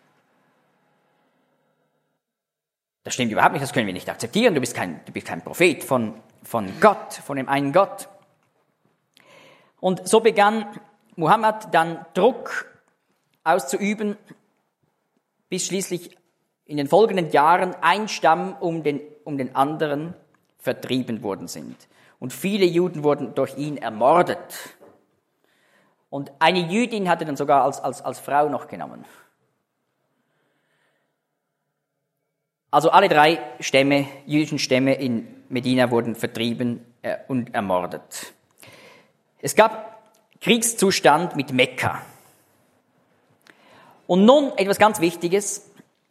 Das stimmt überhaupt nicht, das können wir nicht akzeptieren, du bist kein, du bist kein Prophet von, von Gott, von dem einen Gott. Und so begann Muhammad dann Druck auszuüben, bis schließlich in den folgenden Jahren ein Stamm um den, um den anderen vertrieben worden sind. Und viele Juden wurden durch ihn ermordet. Und eine Jüdin hat er dann sogar als, als, als Frau noch genommen. Also alle drei Stämme, jüdischen Stämme in Medina wurden vertrieben äh, und ermordet. Es gab Kriegszustand mit Mekka. Und nun etwas ganz Wichtiges.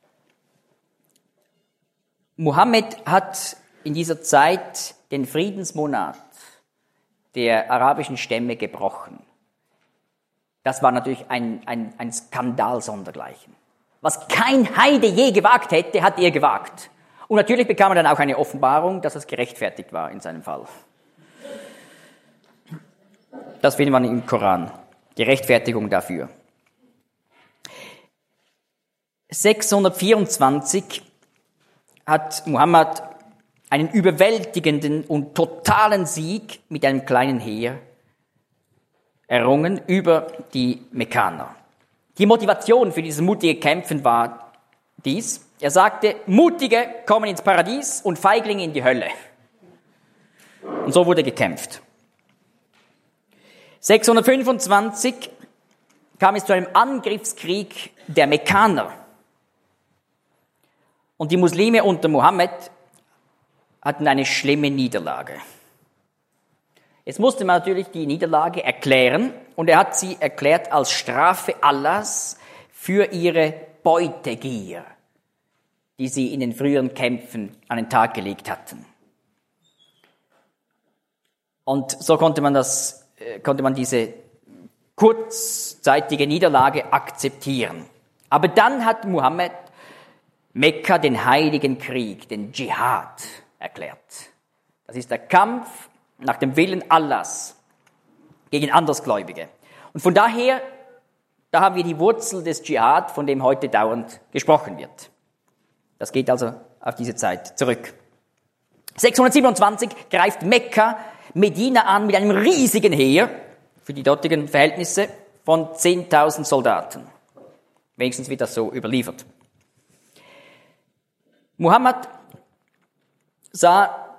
Mohammed hat in dieser Zeit den Friedensmonat der arabischen Stämme gebrochen. Das war natürlich ein, ein, ein Skandal sondergleichen. Was kein Heide je gewagt hätte, hat er gewagt. Und natürlich bekam er dann auch eine Offenbarung, dass es gerechtfertigt war in seinem Fall. Das findet man im Koran, die Rechtfertigung dafür. sechshundertvierundzwanzig hat Mohammed einen überwältigenden und totalen Sieg mit einem kleinen Heer errungen über die Mekkaner. Die Motivation für dieses mutige Kämpfen war dies. Er sagte, Mutige kommen ins Paradies und Feiglinge in die Hölle. Und so wurde gekämpft. sechshundertfünfundzwanzig kam es zu einem Angriffskrieg der Mekkaner. Und die Muslime unter Mohammed hatten eine schlimme Niederlage. Jetzt musste man natürlich die Niederlage erklären und er hat sie erklärt als Strafe Allahs für ihre Beutegier, die sie in den früheren Kämpfen an den Tag gelegt hatten. Und so konnte man das, konnte man diese kurzzeitige Niederlage akzeptieren. Aber dann hat Mohammed Mekka den heiligen Krieg, den Dschihad, erklärt. Das ist der Kampf nach dem Willen Allahs gegen Andersgläubige. Und von daher, da haben wir die Wurzel des Dschihad, von dem heute dauernd gesprochen wird. Das geht also auf diese Zeit zurück. sechshundertsiebenundzwanzig greift Mekka Medina an mit einem riesigen Heer, für die dortigen Verhältnisse, von zehntausend Soldaten. Wenigstens wird das so überliefert. Mohammed sah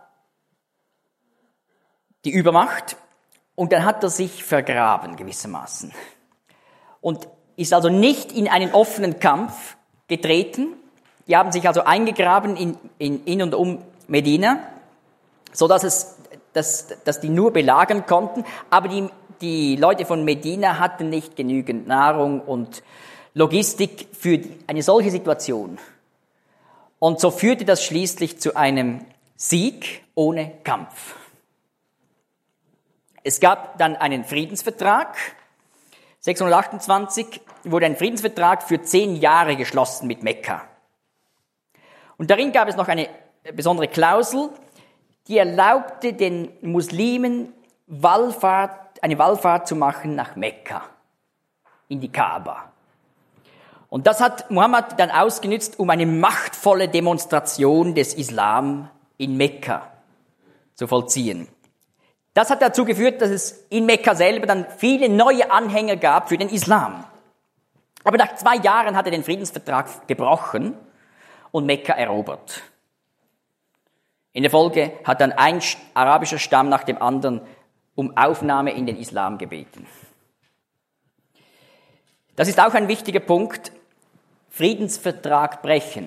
die Übermacht und dann hat er sich vergraben gewissermaßen und ist also nicht in einen offenen Kampf getreten. Die haben sich also eingegraben in, in, in und um Medina, so dass es, dass, dass die nur belagern konnten, aber die, die Leute von Medina hatten nicht genügend Nahrung und Logistik für eine solche Situation. Und so führte das schließlich zu einem Sieg ohne Kampf. Es gab dann einen Friedensvertrag. sechshundertachtundzwanzig wurde ein Friedensvertrag für zehn Jahre geschlossen mit Mekka. Und darin gab es noch eine besondere Klausel, die erlaubte den Muslimen Wallfahrt, eine Wallfahrt zu machen nach Mekka, in die Kaaba. Und das hat Mohammed dann ausgenutzt, um eine machtvolle Demonstration des Islam in Mekka zu vollziehen. Das hat dazu geführt, dass es in Mekka selber dann viele neue Anhänger gab für den Islam. Aber nach zwei Jahren hat er den Friedensvertrag gebrochen und Mekka erobert. In der Folge hat dann ein arabischer Stamm nach dem anderen um Aufnahme in den Islam gebeten. Das ist auch ein wichtiger Punkt. Friedensvertrag brechen.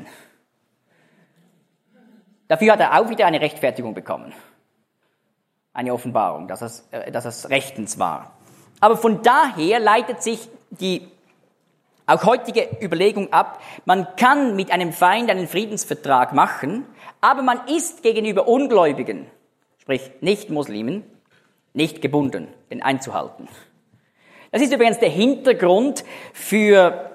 Dafür hat er auch wieder eine Rechtfertigung bekommen. Eine Offenbarung, dass es, äh, dass es rechtens war. Aber von daher leitet sich die auch heutige Überlegung ab, man kann mit einem Feind einen Friedensvertrag machen, aber man ist gegenüber Ungläubigen, sprich Nicht-Muslimen, nicht gebunden, den einzuhalten. Das ist übrigens der Hintergrund für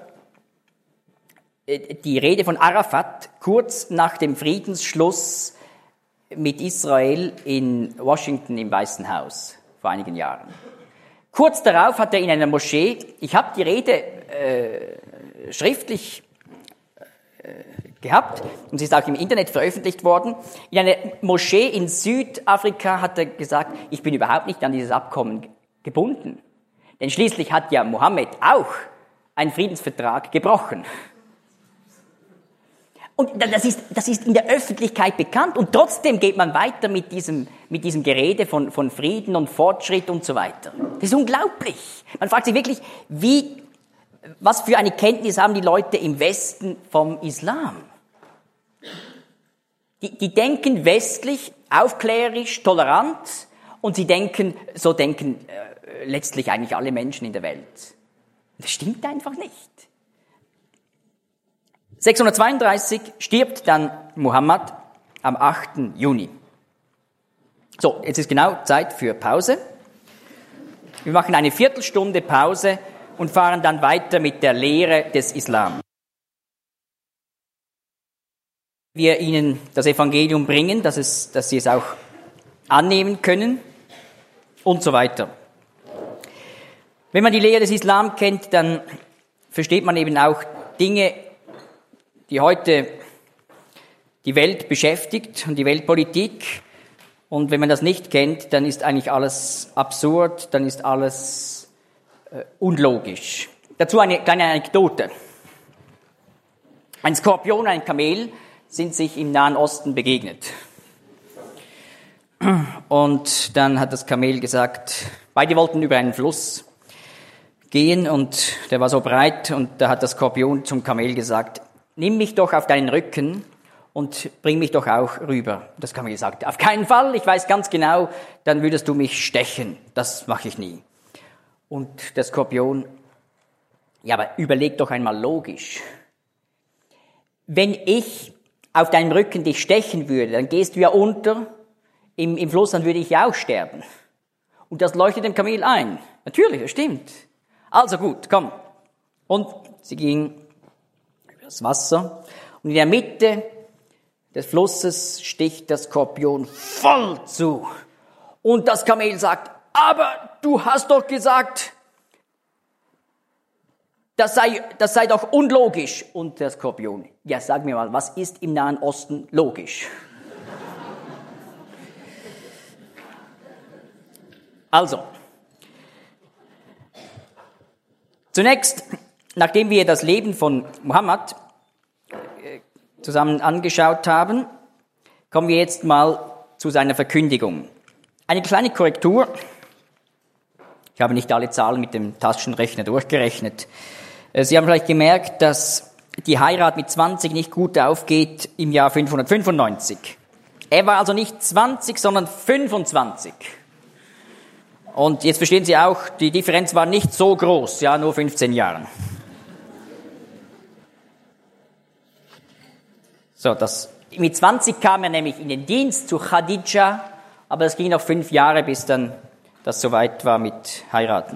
die Rede von Arafat kurz nach dem Friedensschluss mit Israel in Washington im Weißen Haus vor einigen Jahren. Kurz darauf hat er in einer Moschee, ich habe die Rede äh, schriftlich äh, gehabt und sie ist auch im Internet veröffentlicht worden, in einer Moschee in Südafrika hat er gesagt, ich bin überhaupt nicht an dieses Abkommen gebunden. Denn schließlich hat ja Mohammed auch einen Friedensvertrag gebrochen. Und das ist, das ist in der Öffentlichkeit bekannt und trotzdem geht man weiter mit diesem, mit diesem Gerede von, von Frieden und Fortschritt und so weiter. Das ist unglaublich. Man fragt sich wirklich, wie, was für eine Kenntnis haben die Leute im Westen vom Islam? Die, die denken westlich, aufklärerisch, tolerant und sie denken, so denken äh, letztlich eigentlich alle Menschen in der Welt. Das stimmt einfach nicht. sechshundertzweiunddreißig stirbt dann Muhammad am achten Juni. So, jetzt ist genau Zeit für Pause. Wir machen eine Viertelstunde Pause und fahren dann weiter mit der Lehre des Islam. Wir Ihnen das Evangelium bringen, dass, es, dass Sie es auch annehmen können und so weiter. Wenn man die Lehre des Islam kennt, dann versteht man eben auch Dinge, die heute die Welt beschäftigt und die Weltpolitik. Und wenn man das nicht kennt, dann ist eigentlich alles absurd, dann ist alles äh, unlogisch. Dazu eine kleine Anekdote. Ein Skorpion und ein Kamel sind sich im Nahen Osten begegnet. Und dann hat das Kamel gesagt, beide wollten über einen Fluss gehen und der war so breit und da hat das Skorpion zum Kamel gesagt, nimm mich doch auf deinen Rücken und bring mich doch auch rüber. Das Kamel sagt, auf keinen Fall, ich weiß ganz genau, dann würdest du mich stechen. Das mache ich nie. Und der Skorpion, ja, aber überleg doch einmal logisch. Wenn ich auf deinem Rücken dich stechen würde, dann gehst du ja unter im, im Fluss, dann würde ich ja auch sterben. Und das leuchtet dem Kamel ein. Natürlich, das stimmt. Also gut, komm. Und sie ging über das Wasser und in der Mitte des Flusses sticht der Skorpion voll zu. Und das Kamel sagt, aber du hast doch gesagt, das sei, das sei doch unlogisch. Und der Skorpion, ja, sag mir mal, was ist im Nahen Osten logisch? Also, zunächst, nachdem wir das Leben von Muhammad zusammen angeschaut haben, kommen wir jetzt mal zu seiner Verkündigung. Eine kleine Korrektur. Ich habe nicht alle Zahlen mit dem Taschenrechner durchgerechnet. Sie haben vielleicht gemerkt, dass die Heirat mit zwanzig nicht gut aufgeht im Jahr fünfhundertfünfundneunzig. Er war also nicht zwanzig, sondern fünfundzwanzig. Und jetzt verstehen Sie auch, die Differenz war nicht so groß, ja, nur fünfzehn Jahre. So, das, mit zwanzig kam er nämlich in den Dienst zu Khadija, aber es ging noch fünf Jahre, bis dann das soweit war mit Heiraten.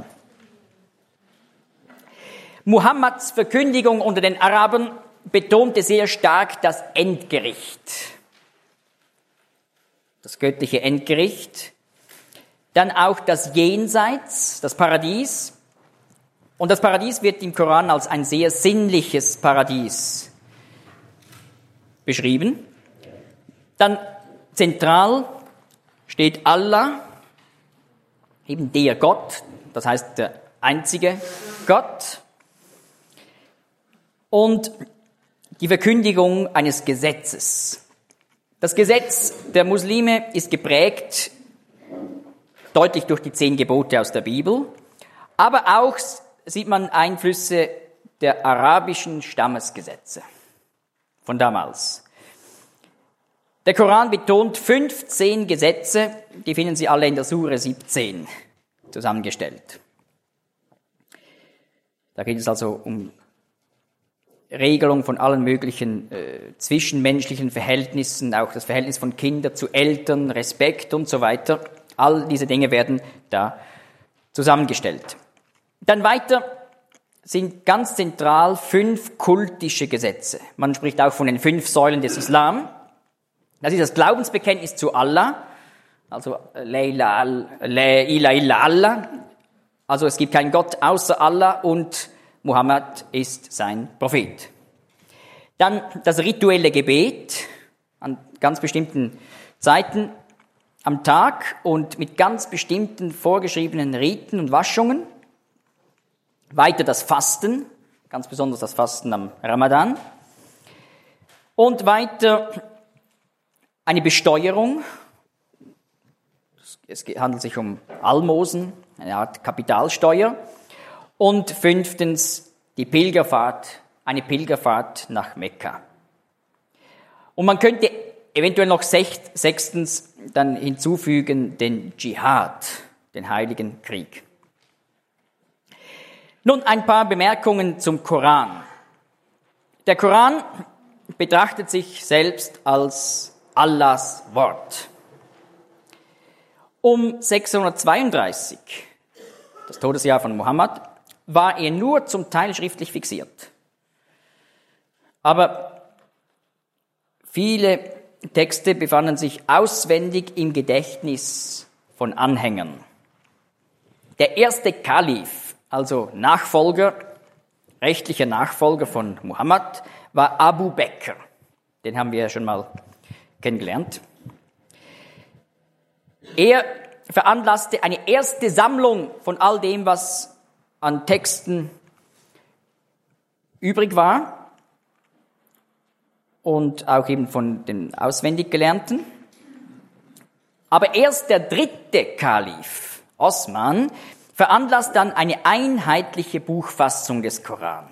Muhammads Verkündigung unter den Arabern betonte sehr stark das Endgericht. Das göttliche Endgericht. Dann auch das Jenseits, das Paradies. Und das Paradies wird im Koran als ein sehr sinnliches Paradies beschrieben. Dann zentral steht Allah, eben der Gott, das heißt der einzige Gott. Und die Verkündigung eines Gesetzes. Das Gesetz der Muslime ist geprägt deutlich durch die zehn Gebote aus der Bibel, aber auch sieht man Einflüsse der arabischen Stammesgesetze von damals. Der Koran betont fünfzehn Gesetze, die finden Sie alle in der Sure siebzehn zusammengestellt. Da geht es also um Regelung von allen möglichen äh, zwischenmenschlichen Verhältnissen, auch das Verhältnis von Kindern zu Eltern, Respekt und so weiter. All diese Dinge werden da zusammengestellt. Dann weiter sind ganz zentral fünf kultische Gesetze. Man spricht auch von den fünf Säulen des Islam. Das ist das Glaubensbekenntnis zu Allah, also La ilaha illa Allah. Also es gibt keinen Gott außer Allah und Muhammad ist sein Prophet. Dann das rituelle Gebet an ganz bestimmten Zeiten am Tag und mit ganz bestimmten vorgeschriebenen Riten und Waschungen. Weiter das Fasten, ganz besonders das Fasten am Ramadan. Und weiter eine Besteuerung. Es handelt sich um Almosen, eine Art Kapitalsteuer. Und fünftens die Pilgerfahrt, eine Pilgerfahrt nach Mekka. Und man könnte eventuell noch sechstens dann hinzufügen den Dschihad, den Heiligen Krieg. Nun ein paar Bemerkungen zum Koran. Der Koran betrachtet sich selbst als Allahs Wort. Um sechshundertzweiunddreißig, das Todesjahr von Mohammed, war er nur zum Teil schriftlich fixiert. Aber viele Texte befanden sich auswendig im Gedächtnis von Anhängern. Der erste Kalif, also Nachfolger, rechtlicher Nachfolger von Mohammed, war Abu Bekr. Den haben wir ja schon mal kennengelernt. Er veranlasste eine erste Sammlung von all dem, was an Texten übrig war und auch eben von den auswendig Gelernten. Aber erst der dritte Kalif, Osman, veranlasst dann eine einheitliche Buchfassung des Koran.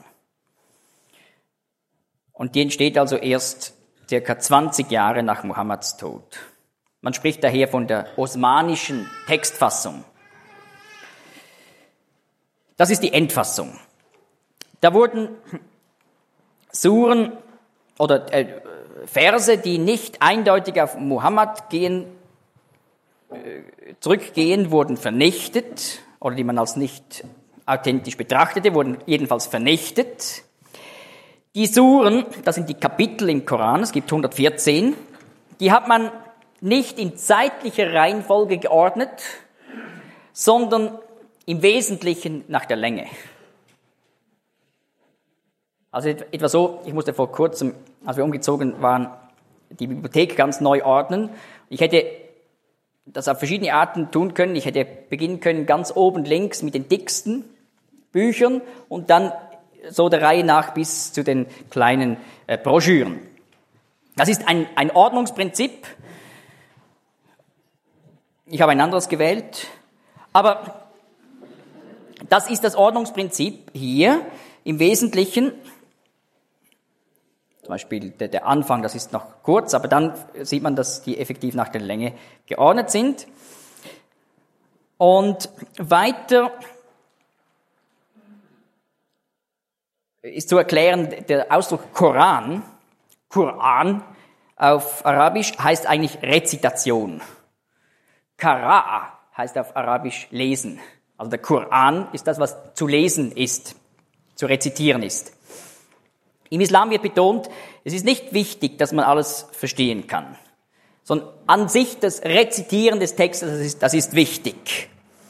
Und die entsteht also erst circa zwanzig Jahre nach Mohammeds Tod. Man spricht daher von der osmanischen Textfassung. Das ist die Endfassung. Da wurden Suren oder äh, Verse, die nicht eindeutig auf Mohammed gehen, äh, zurückgehen, wurden vernichtet oder die man als nicht authentisch betrachtete, wurden jedenfalls vernichtet. Die Suren, das sind die Kapitel im Koran, es gibt hundertvierzehn, die hat man nicht in zeitlicher Reihenfolge geordnet, sondern im Wesentlichen nach der Länge. Also etwa so, ich musste vor kurzem, als wir umgezogen waren, die Bibliothek ganz neu ordnen. Ich hätte das auf verschiedene Arten tun können. Ich hätte beginnen können ganz oben links mit den dicksten Büchern und dann so der Reihe nach bis zu den kleinen äh, Broschüren. Das ist ein, ein Ordnungsprinzip. Ich habe ein anderes gewählt. Aber das ist das Ordnungsprinzip hier im Wesentlichen. Zum Beispiel der, der Anfang, das ist noch kurz, aber dann sieht man, dass die effektiv nach der Länge geordnet sind. Und weiter ist zu erklären, der Ausdruck Koran, Quran auf Arabisch heißt eigentlich Rezitation. Qara'a heißt auf Arabisch lesen. Also der Koran ist das, was zu lesen ist, zu rezitieren ist. Im Islam wird betont, es ist nicht wichtig, dass man alles verstehen kann, sondern an sich das Rezitieren des Textes, das ist, das ist wichtig.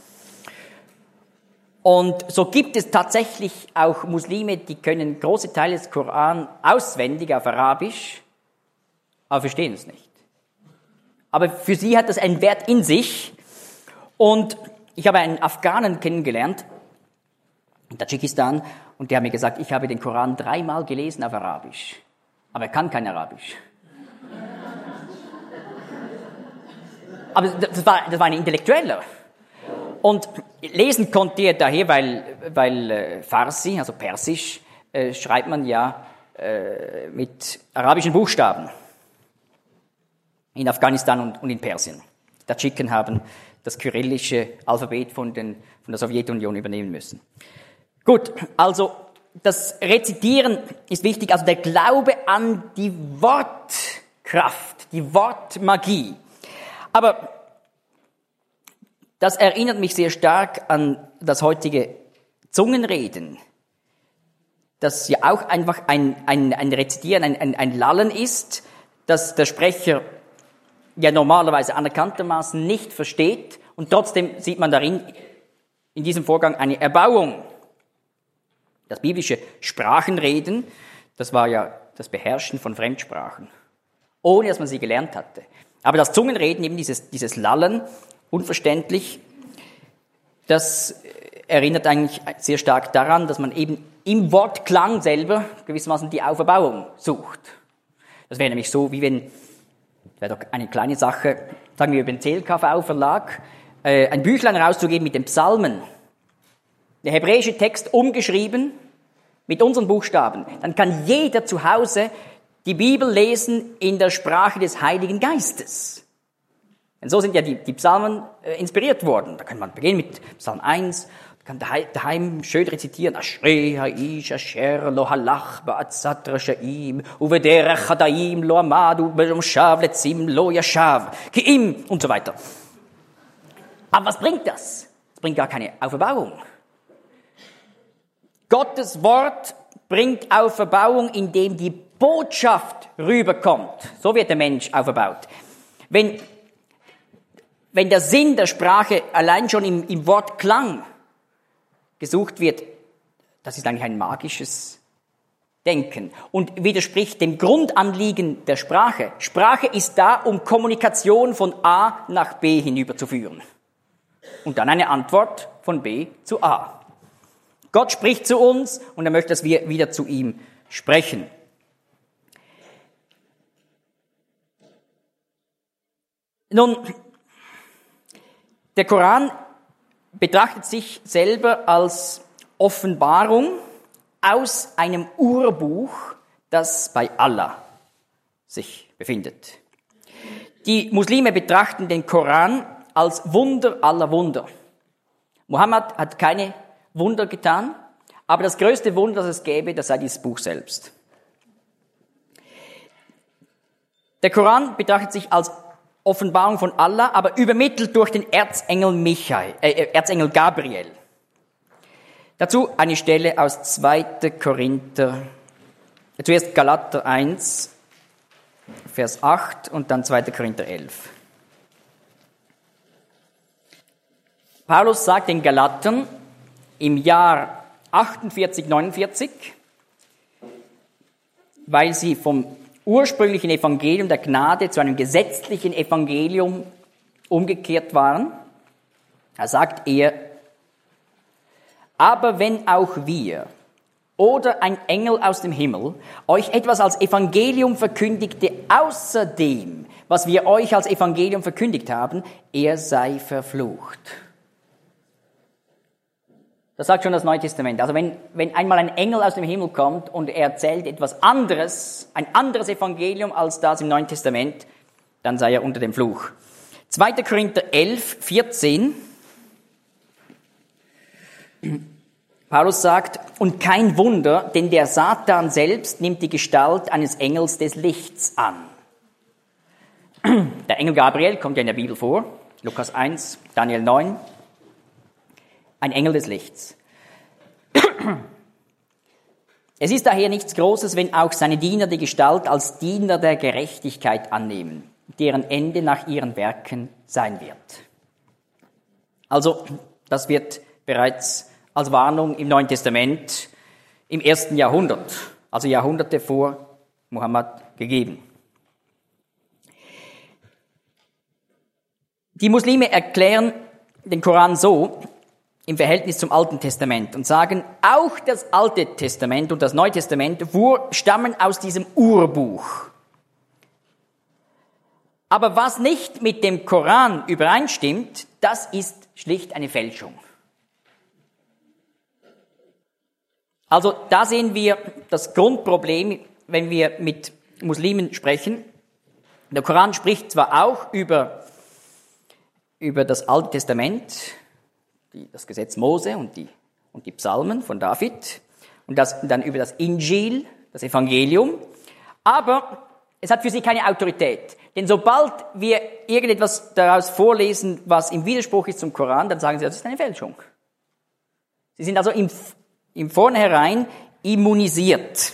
Und so gibt es tatsächlich auch Muslime, die können große Teile des Koran auswendig auf Arabisch, aber verstehen es nicht. Aber für sie hat das einen Wert in sich. Und ich habe einen Afghanen kennengelernt, in Tadschikistan, und der hat mir gesagt, ich habe den Koran dreimal gelesen auf Arabisch. Aber er kann kein Arabisch. Aber das war, das war ein Intellektueller. Und lesen konnte er daher, weil, weil äh, Farsi, also Persisch, äh, schreibt man ja äh, mit arabischen Buchstaben. In Afghanistan und, und in Persien. Die Tadschiken haben das kyrillische Alphabet von, den, von der Sowjetunion übernehmen müssen. Gut, also das Rezitieren ist wichtig, also der Glaube an die Wortkraft, die Wortmagie. Aber das erinnert mich sehr stark an das heutige Zungenreden, das ja auch einfach ein, ein, ein Rezitieren, ein, ein, ein Lallen ist, dass der Sprecher ja normalerweise anerkanntermaßen nicht versteht und trotzdem sieht man darin, in diesem Vorgang eine Erbauung. Das biblische Sprachenreden, das war ja das Beherrschen von Fremdsprachen, ohne dass man sie gelernt hatte. Aber das Zungenreden, eben dieses, dieses Lallen, unverständlich, das erinnert eigentlich sehr stark daran, dass man eben im Wortklang selber gewissermaßen die Auferbauung sucht. Das wäre nämlich so, wie wenn, das wäre doch eine kleine Sache, sagen wir über den C L K V-Verlag, äh, ein Büchlein rauszugeben mit den Psalmen. Der hebräische Text umgeschrieben mit unseren Buchstaben. Dann kann jeder zu Hause die Bibel lesen in der Sprache des Heiligen Geistes. Denn so sind ja die, die Psalmen äh, inspiriert worden. Da kann man beginnen mit Psalm eins, kann daheim schön rezitieren. Ashrei ha'ish asher lo halach ba'atzat rashaim uvederech hadaim lo amad u'bemoshav letzim lo yashav ki'im und so weiter. Aber was bringt das? Das bringt gar keine Auferbauung. Gottes Wort bringt Auferbauung, indem die Botschaft rüberkommt. So wird der Mensch auferbaut. Wenn, wenn der Sinn der Sprache allein schon im, im Wortklang gesucht wird, das ist eigentlich ein magisches Denken und widerspricht dem Grundanliegen der Sprache. Sprache ist da, um Kommunikation von A nach B hinüberzuführen und dann eine Antwort von B zu A. Gott spricht zu uns und er möchte, dass wir wieder zu ihm sprechen. Nun, der Koran betrachtet sich selber als Offenbarung aus einem Urbuch, das bei Allah sich befindet. Die Muslime betrachten den Koran als Wunder aller Wunder. Mohammed hat keine Wunder getan, aber das größte Wunder, das es gäbe, das sei dieses Buch selbst. Der Koran betrachtet sich als Offenbarung von Allah, aber übermittelt durch den Erzengel Michael, äh, Erzengel Gabriel. Dazu eine Stelle aus zweiter Korinther, zuerst Galater eins, Vers acht und dann zweiter Korinther elf. Paulus sagt den Galatern im Jahr achtundvierzig, neunundvierzig, weil sie vom ursprünglichen Evangelium der Gnade zu einem gesetzlichen Evangelium umgekehrt waren. Da sagt er, aber wenn auch wir oder ein Engel aus dem Himmel euch etwas als Evangelium verkündigte, außer dem, was wir euch als Evangelium verkündigt haben, er sei verflucht. Das sagt schon das Neue Testament. Also wenn, wenn einmal ein Engel aus dem Himmel kommt und er erzählt etwas anderes, ein anderes Evangelium als das im Neuen Testament, dann sei er unter dem Fluch. zweiter Korinther elf, vierzehn. Paulus sagt, und kein Wunder, denn der Satan selbst nimmt die Gestalt eines Engels des Lichts an. Der Engel Gabriel kommt ja in der Bibel vor, Lukas eins, Daniel neun. Ein Engel des Lichts. Es ist daher nichts Großes, wenn auch seine Diener die Gestalt als Diener der Gerechtigkeit annehmen, deren Ende nach ihren Werken sein wird. Also, das wird bereits als Warnung im Neuen Testament im ersten Jahrhundert, also Jahrhunderte vor Mohammed, gegeben. Die Muslime erklären den Koran so, im Verhältnis zum Alten Testament und sagen, auch das Alte Testament und das Neue Testament stammen aus diesem Urbuch. Aber was nicht mit dem Koran übereinstimmt, das ist schlicht eine Fälschung. Also da sehen wir das Grundproblem, wenn wir mit Muslimen sprechen. Der Koran spricht zwar auch über, über das Alte Testament, die, das Gesetz Mose und die, und die Psalmen von David und das, dann über das Injil, das Evangelium, aber es hat für sie keine Autorität. Denn sobald wir irgendetwas daraus vorlesen, was im Widerspruch ist zum Koran, dann sagen sie, das ist eine Fälschung. Sie sind also im, im Vornherein immunisiert.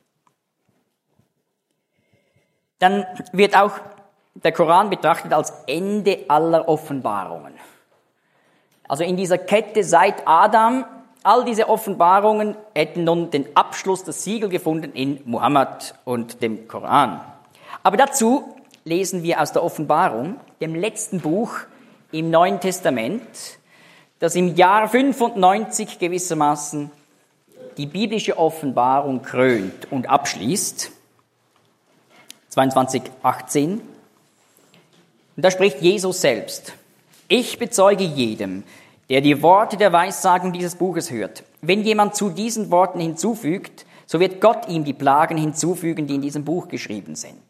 Dann wird auch der Koran betrachtet als Ende aller Offenbarungen. Also in dieser Kette seit Adam, all diese Offenbarungen hätten nun den Abschluss, das Siegel gefunden in Mohammed und dem Koran. Aber dazu lesen wir aus der Offenbarung, dem letzten Buch im Neuen Testament, das im Jahr fünfundneunzig gewissermaßen die biblische Offenbarung krönt und abschließt. zweiundzwanzig, achtzehn. Und da spricht Jesus selbst: Ich bezeuge jedem, der die Worte der Weissagung dieses Buches hört. Wenn jemand zu diesen Worten hinzufügt, so wird Gott ihm die Plagen hinzufügen, die in diesem Buch geschrieben sind.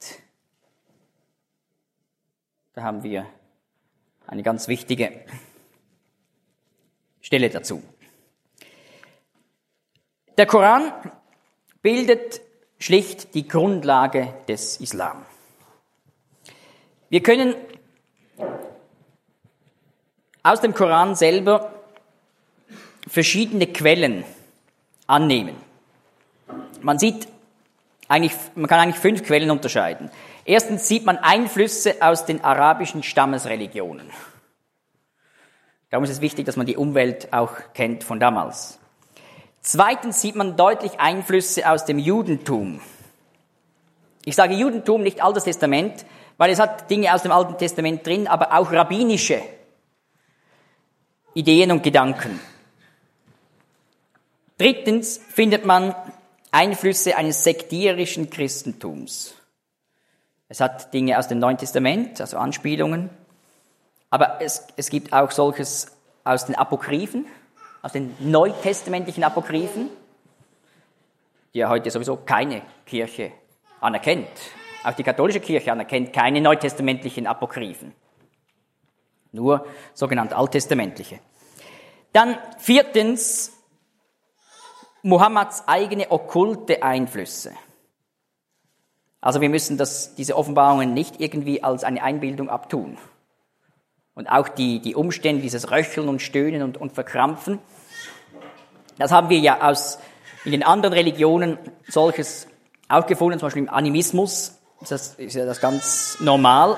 Da haben wir eine ganz wichtige Stelle dazu. Der Koran bildet schlicht die Grundlage des Islam. Wir können aus dem Koran selber verschiedene Quellen annehmen. Man sieht eigentlich, man kann eigentlich fünf Quellen unterscheiden. Erstens sieht man Einflüsse aus den arabischen Stammesreligionen. Darum ist es wichtig, dass man die Umwelt auch kennt von damals. Zweitens sieht man deutlich Einflüsse aus dem Judentum. Ich sage Judentum, nicht Altes Testament, weil es hat Dinge aus dem Alten Testament drin, aber auch rabbinische Ideen und Gedanken. Drittens findet man Einflüsse eines sektierischen Christentums. Es hat Dinge aus dem Neuen Testament, also Anspielungen, aber es, es gibt auch solches aus den Apokryphen, aus den neutestamentlichen Apokryphen, die ja heute sowieso keine Kirche anerkennt. Auch die katholische Kirche anerkennt keine neutestamentlichen Apokryphen, nur sogenannte alttestamentliche. Dann viertens, Mohammeds eigene okkulte Einflüsse. Also wir müssen das, diese Offenbarungen nicht irgendwie als eine Einbildung abtun. Und auch die, die Umstände, dieses Röcheln und Stöhnen und, und Verkrampfen, das haben wir ja aus, in den anderen Religionen solches auch gefunden, zum Beispiel im Animismus, das ist ja das ganz normal.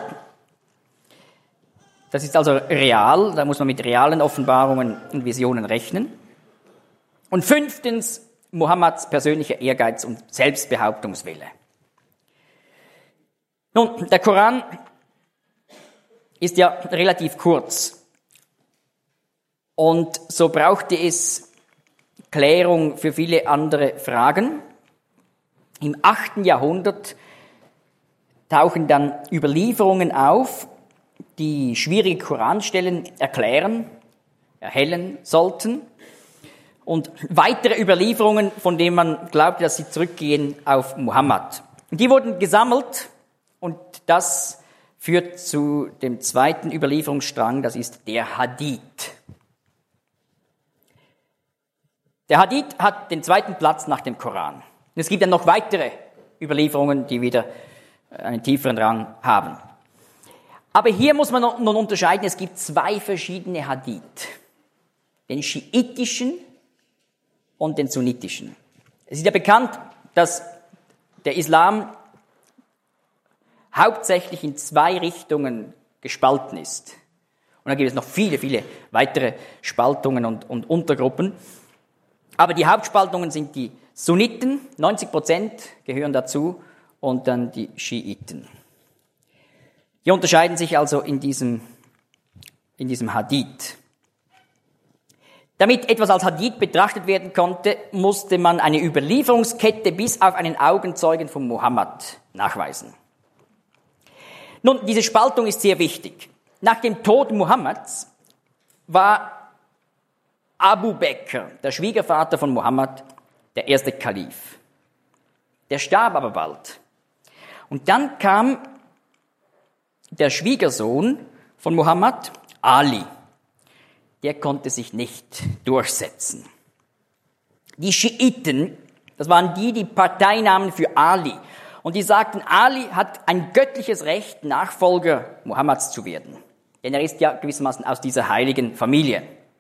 Das ist also real, da muss man mit realen Offenbarungen und Visionen rechnen. Und fünftens, Mohammeds persönlicher Ehrgeiz und Selbstbehauptungswille. Nun, der Koran ist ja relativ kurz. Und so brauchte es Klärung für viele andere Fragen. Im achten Jahrhundert tauchen dann Überlieferungen auf, die schwierige Koranstellen erklären, erhellen sollten. Und weitere Überlieferungen, von denen man glaubte, dass sie zurückgehen auf Mohammed. Und die wurden gesammelt und das führt zu dem zweiten Überlieferungsstrang, das ist der Hadith. Der Hadith hat den zweiten Platz nach dem Koran. Und es gibt dann noch weitere Überlieferungen, die wieder einen tieferen Rang haben. Aber hier muss man nun unterscheiden, es gibt zwei verschiedene Hadith. Den schiitischen und den sunnitischen. Es ist ja bekannt, dass der Islam hauptsächlich in zwei Richtungen gespalten ist. Und dann gibt es noch viele, viele weitere Spaltungen und, und Untergruppen. Aber die Hauptspaltungen sind die Sunniten, neunzig Prozent gehören dazu, und dann die Schiiten. Die unterscheiden sich also in diesem, in diesem Hadith. Damit etwas als Hadith betrachtet werden konnte, musste man eine Überlieferungskette bis auf einen Augenzeugen von Mohammed nachweisen. Nun, diese Spaltung ist sehr wichtig. Nach dem Tod Mohammeds war Abu Bekr, der Schwiegervater von Mohammed, der erste Kalif. Der starb aber bald. Und dann kam der Schwiegersohn von Mohammed, Ali. Der konnte sich nicht durchsetzen. Die Schiiten, das waren die, die Partei nahmen für Ali. Und die sagten, Ali hat ein göttliches Recht, Nachfolger Mohammeds zu werden. Denn er ist ja gewissermaßen aus dieser heiligen Familie.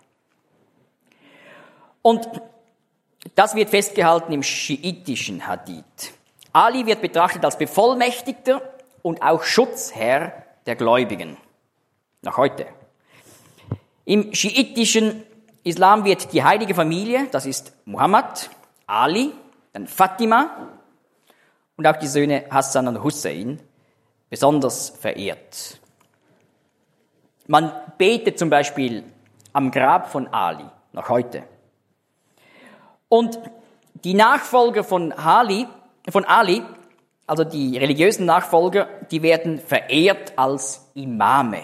Und das wird festgehalten im schiitischen Hadith. Ali wird betrachtet als Bevollmächtigter und auch Schutzherr der Gläubigen. Noch heute. Im schiitischen Islam wird die heilige Familie, das ist Mohammed, Ali, dann Fatima und auch die Söhne Hassan und Hussein, besonders verehrt. Man betet zum Beispiel am Grab von Ali, noch heute. Und die Nachfolger von Ali, von Ali also die religiösen Nachfolger, die werden verehrt als Imame.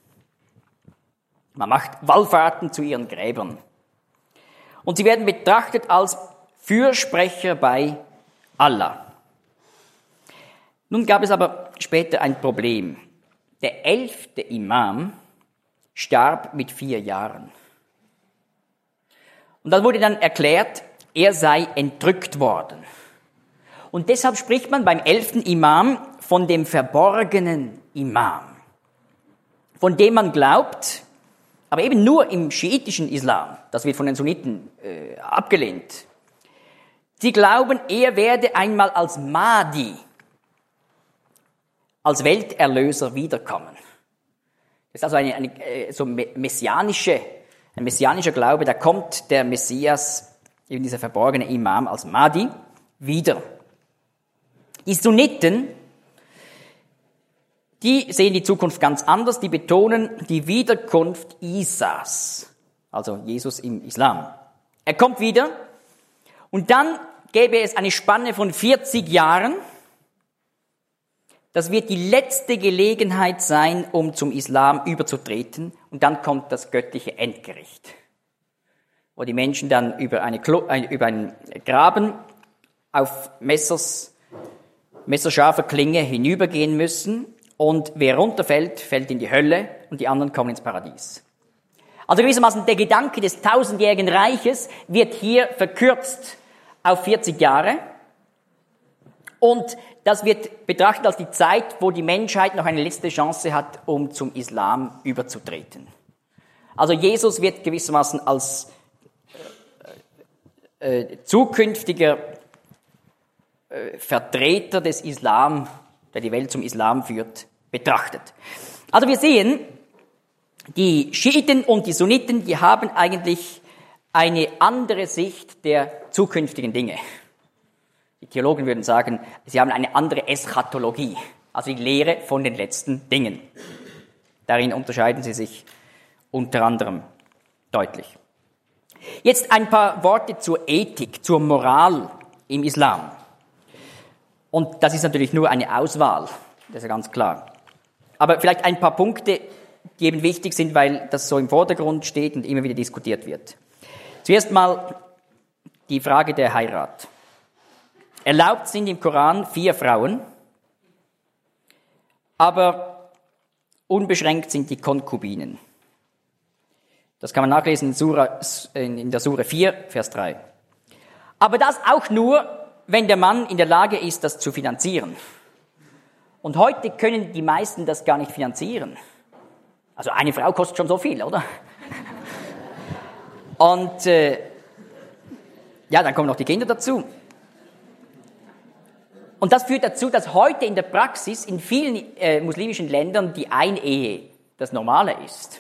Man macht Wallfahrten zu ihren Gräbern. Und sie werden betrachtet als Fürsprecher bei Allah. Nun gab es aber später ein Problem. Der elfte Imam starb mit vier Jahren. Und dann wurde dann erklärt, er sei entrückt worden. Und deshalb spricht man beim elften Imam von dem verborgenen Imam, von dem man glaubt, aber eben nur im schiitischen Islam, das wird von den Sunniten äh, abgelehnt. Sie glauben, er werde einmal als Mahdi, als Welterlöser wiederkommen. Das ist also eine, eine so messianische, ein messianischer Glaube, da kommt der Messias, eben dieser verborgene Imam als Mahdi, wieder. Die Sunniten, die sehen die Zukunft ganz anders, die betonen die Wiederkunft Isas, also Jesus im Islam. Er kommt wieder und dann gäbe es eine Spanne von vierzig Jahren. Das wird die letzte Gelegenheit sein, um zum Islam überzutreten. Und dann kommt das göttliche Endgericht, wo die Menschen dann über, eine, über einen Graben auf Messers, messerscharfer Klinge hinübergehen müssen. Und wer runterfällt, fällt in die Hölle und die anderen kommen ins Paradies. Also gewissermaßen der Gedanke des tausendjährigen Reiches wird hier verkürzt auf vierzig Jahre. Und das wird betrachtet als die Zeit, wo die Menschheit noch eine letzte Chance hat, um zum Islam überzutreten. Also Jesus wird gewissermaßen als äh, äh, zukünftiger äh, Vertreter des Islam, der die Welt zum Islam führt, betrachtet. Also wir sehen, die Schiiten und die Sunniten, die haben eigentlich eine andere Sicht der zukünftigen Dinge. Die Theologen würden sagen, sie haben eine andere Eschatologie, also die Lehre von den letzten Dingen. Darin unterscheiden sie sich unter anderem deutlich. Jetzt ein paar Worte zur Ethik, zur Moral im Islam. Und das ist natürlich nur eine Auswahl, das ist ja ganz klar. Aber vielleicht ein paar Punkte, die eben wichtig sind, weil das so im Vordergrund steht und immer wieder diskutiert wird. Zuerst mal die Frage der Heirat. Erlaubt sind im Koran vier Frauen, aber unbeschränkt sind die Konkubinen. Das kann man nachlesen in, Sura, in der Sure vier, Vers drei. Aber das auch nur, wenn der Mann in der Lage ist, das zu finanzieren. Und heute können die meisten das gar nicht finanzieren. Also eine Frau kostet schon so viel, oder? Und äh, ja, dann kommen noch die Kinder dazu. Und das führt dazu, dass heute in der Praxis in vielen äh, muslimischen Ländern die Einehe das Normale ist.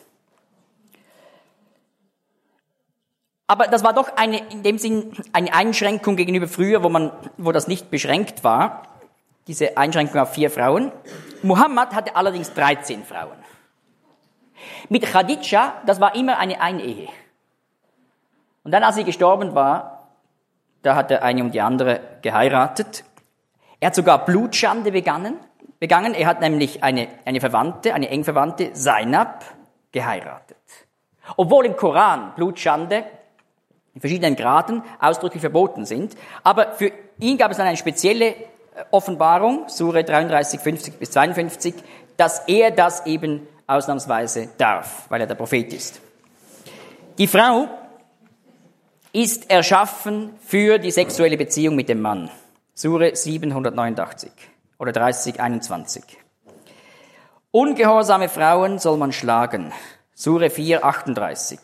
Aber das war doch eine, in dem Sinn eine Einschränkung gegenüber früher, wo man, wo das nicht beschränkt war. Diese Einschränkung auf vier Frauen. Muhammad hatte allerdings dreizehn Frauen. Mit Khadija, das war immer eine Einehe. Und dann, als sie gestorben war, da hat er eine um die andere geheiratet. Er hat sogar Blutschande begangen, begangen. Er hat nämlich eine, eine Verwandte, eine eng Verwandte, Zainab, geheiratet. Obwohl im Koran Blutschande in verschiedenen Graden ausdrücklich verboten sind. Aber für ihn gab es dann eine spezielle Offenbarung, Sure dreiunddreißig, fünfzig bis zweiundfünfzig, dass er das eben ausnahmsweise darf, weil er der Prophet ist. Die Frau ist erschaffen für die sexuelle Beziehung mit dem Mann. Sure siebenhundertneunundachtzig oder dreißig, einundzwanzig. Ungehorsame Frauen soll man schlagen. Sure vier, achtunddreißig.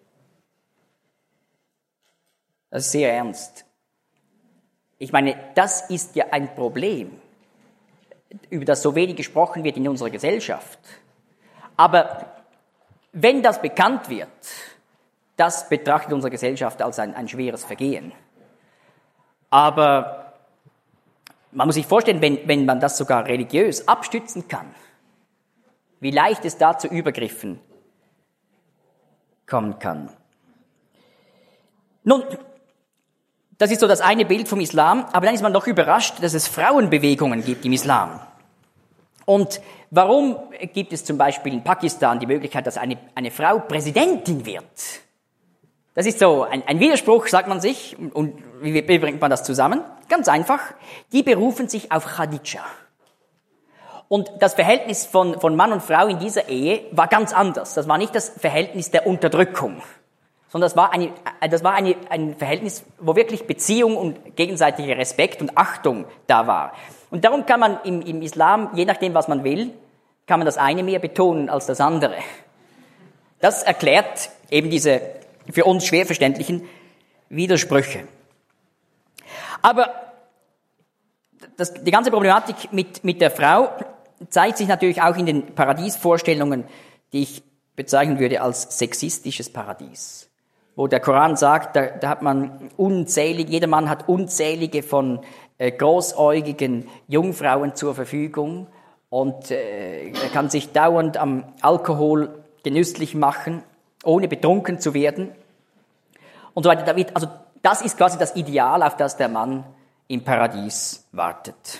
Das ist sehr ernst. Ich meine, das ist ja ein Problem, über das so wenig gesprochen wird in unserer Gesellschaft. Aber wenn das bekannt wird, das betrachtet unsere Gesellschaft als ein, ein schweres Vergehen. Aber man muss sich vorstellen, wenn, wenn man das sogar religiös abstützen kann, wie leicht es da zu Übergriffen kommen kann. Nun, Das ist so das eine Bild vom Islam, aber dann ist man doch überrascht, dass es Frauenbewegungen gibt im Islam. Und warum gibt es zum Beispiel in Pakistan die Möglichkeit, dass eine, eine Frau Präsidentin wird? Das ist so ein, ein Widerspruch, sagt man sich. Und, und wie, wie bringt man das zusammen? Ganz einfach. Die berufen sich auf Khadija. Und das Verhältnis von, von Mann und Frau in dieser Ehe war ganz anders. Das war nicht das Verhältnis der Unterdrückung, sondern das war, eine, das war eine, ein Verhältnis, wo wirklich Beziehung und gegenseitiger Respekt und Achtung da war. Und darum kann man im, im Islam, je nachdem, was man will, kann man das eine mehr betonen als das andere. Das erklärt eben diese für uns schwer verständlichen Widersprüche. Aber das, die ganze Problematik mit, mit der Frau zeigt sich natürlich auch in den Paradiesvorstellungen, die ich bezeichnen würde als sexistisches Paradies. Wo der Koran sagt, da, da hat man unzählige, jeder Mann hat unzählige von äh, großäugigen Jungfrauen zur Verfügung und äh, er kann sich dauernd am Alkohol genüsslich machen, ohne betrunken zu werden und so weiter. Also das ist quasi das Ideal, auf das der Mann im Paradies wartet.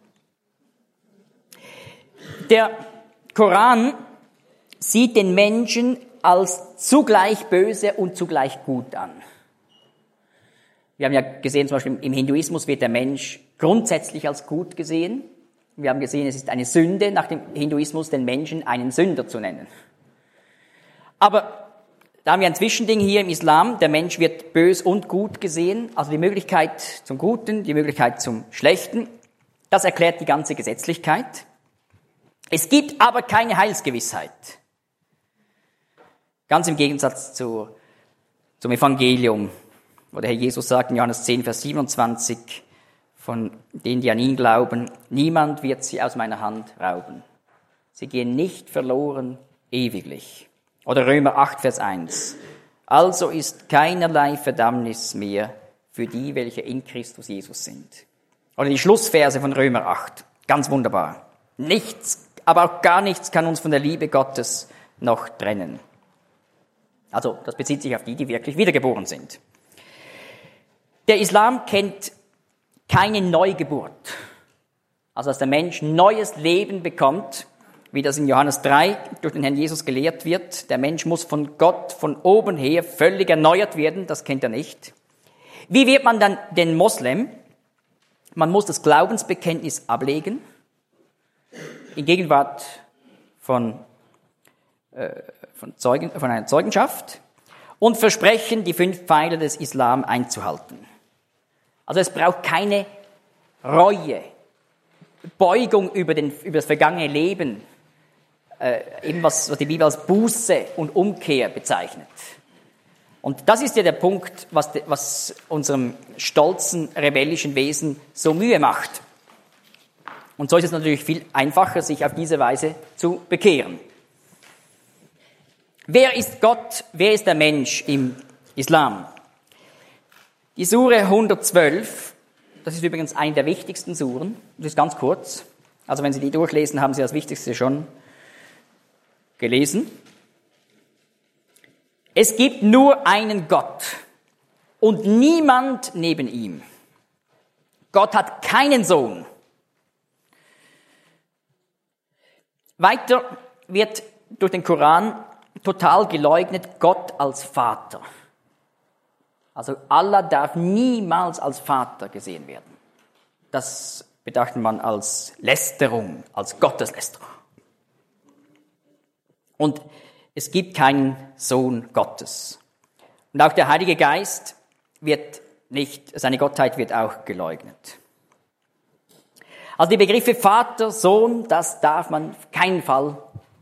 Der Koran sieht den Menschen als zugleich böse und zugleich gut an. Wir haben ja gesehen, zum Beispiel im Hinduismus wird der Mensch grundsätzlich als gut gesehen. Wir haben gesehen, es ist eine Sünde, nach dem Hinduismus den Menschen einen Sünder zu nennen. Aber da haben wir ein Zwischending hier im Islam. Der Mensch wird bös und gut gesehen, also die Möglichkeit zum Guten, die Möglichkeit zum Schlechten. Das erklärt die ganze Gesetzlichkeit. Es gibt aber keine Heilsgewissheit. Ganz im Gegensatz zu, zum Evangelium, wo der Herr Jesus sagt in Johannes zehn, Vers siebenundzwanzig, von denen, die an ihn glauben, niemand wird sie aus meiner Hand rauben. Sie gehen nicht verloren ewiglich. Oder Römer acht, Vers eins. Also ist keinerlei Verdammnis mehr für die, welche in Christus Jesus sind. Oder die Schlussverse von Römer acht. Ganz wunderbar. Nichts, aber auch gar nichts kann uns von der Liebe Gottes noch trennen. Also, das bezieht sich auf die, die wirklich wiedergeboren sind. Der Islam kennt keine Neugeburt. Also, dass der Mensch neues Leben bekommt, wie das in Johannes drei durch den Herrn Jesus gelehrt wird. Der Mensch muss von Gott von oben her völlig erneuert werden, das kennt er nicht. Wie wird man dann den Moslem? Man muss das Glaubensbekenntnis ablegen, in Gegenwart von, äh, von, Zeugen, von einer Zeugenschaft und versprechen, die fünf Pfeiler des Islam einzuhalten. Also es braucht keine Reue, Beugung über, den, über das vergangene Leben, äh, eben was, was die Bibel als Buße und Umkehr bezeichnet. Und das ist ja der Punkt, was, de, was unserem stolzen, rebellischen Wesen so Mühe macht. Und so ist es natürlich viel einfacher, sich auf diese Weise zu bekehren. Wer ist Gott? Wer ist der Mensch im Islam? Die Sure hundertzwölf, das ist übrigens eine der wichtigsten Suren, das ist ganz kurz. Also wenn Sie die durchlesen, haben Sie das Wichtigste schon gelesen. Es gibt nur einen Gott und niemand neben ihm. Gott hat keinen Sohn. Weiter wird durch den Koran total geleugnet Gott als Vater. Also Allah darf niemals als Vater gesehen werden. Das betrachtet man als Lästerung, als Gotteslästerung. Und es gibt keinen Sohn Gottes. Und auch der Heilige Geist wird nicht, seine Gottheit wird auch geleugnet. Also die Begriffe Vater, Sohn, das darf man auf keinen Fall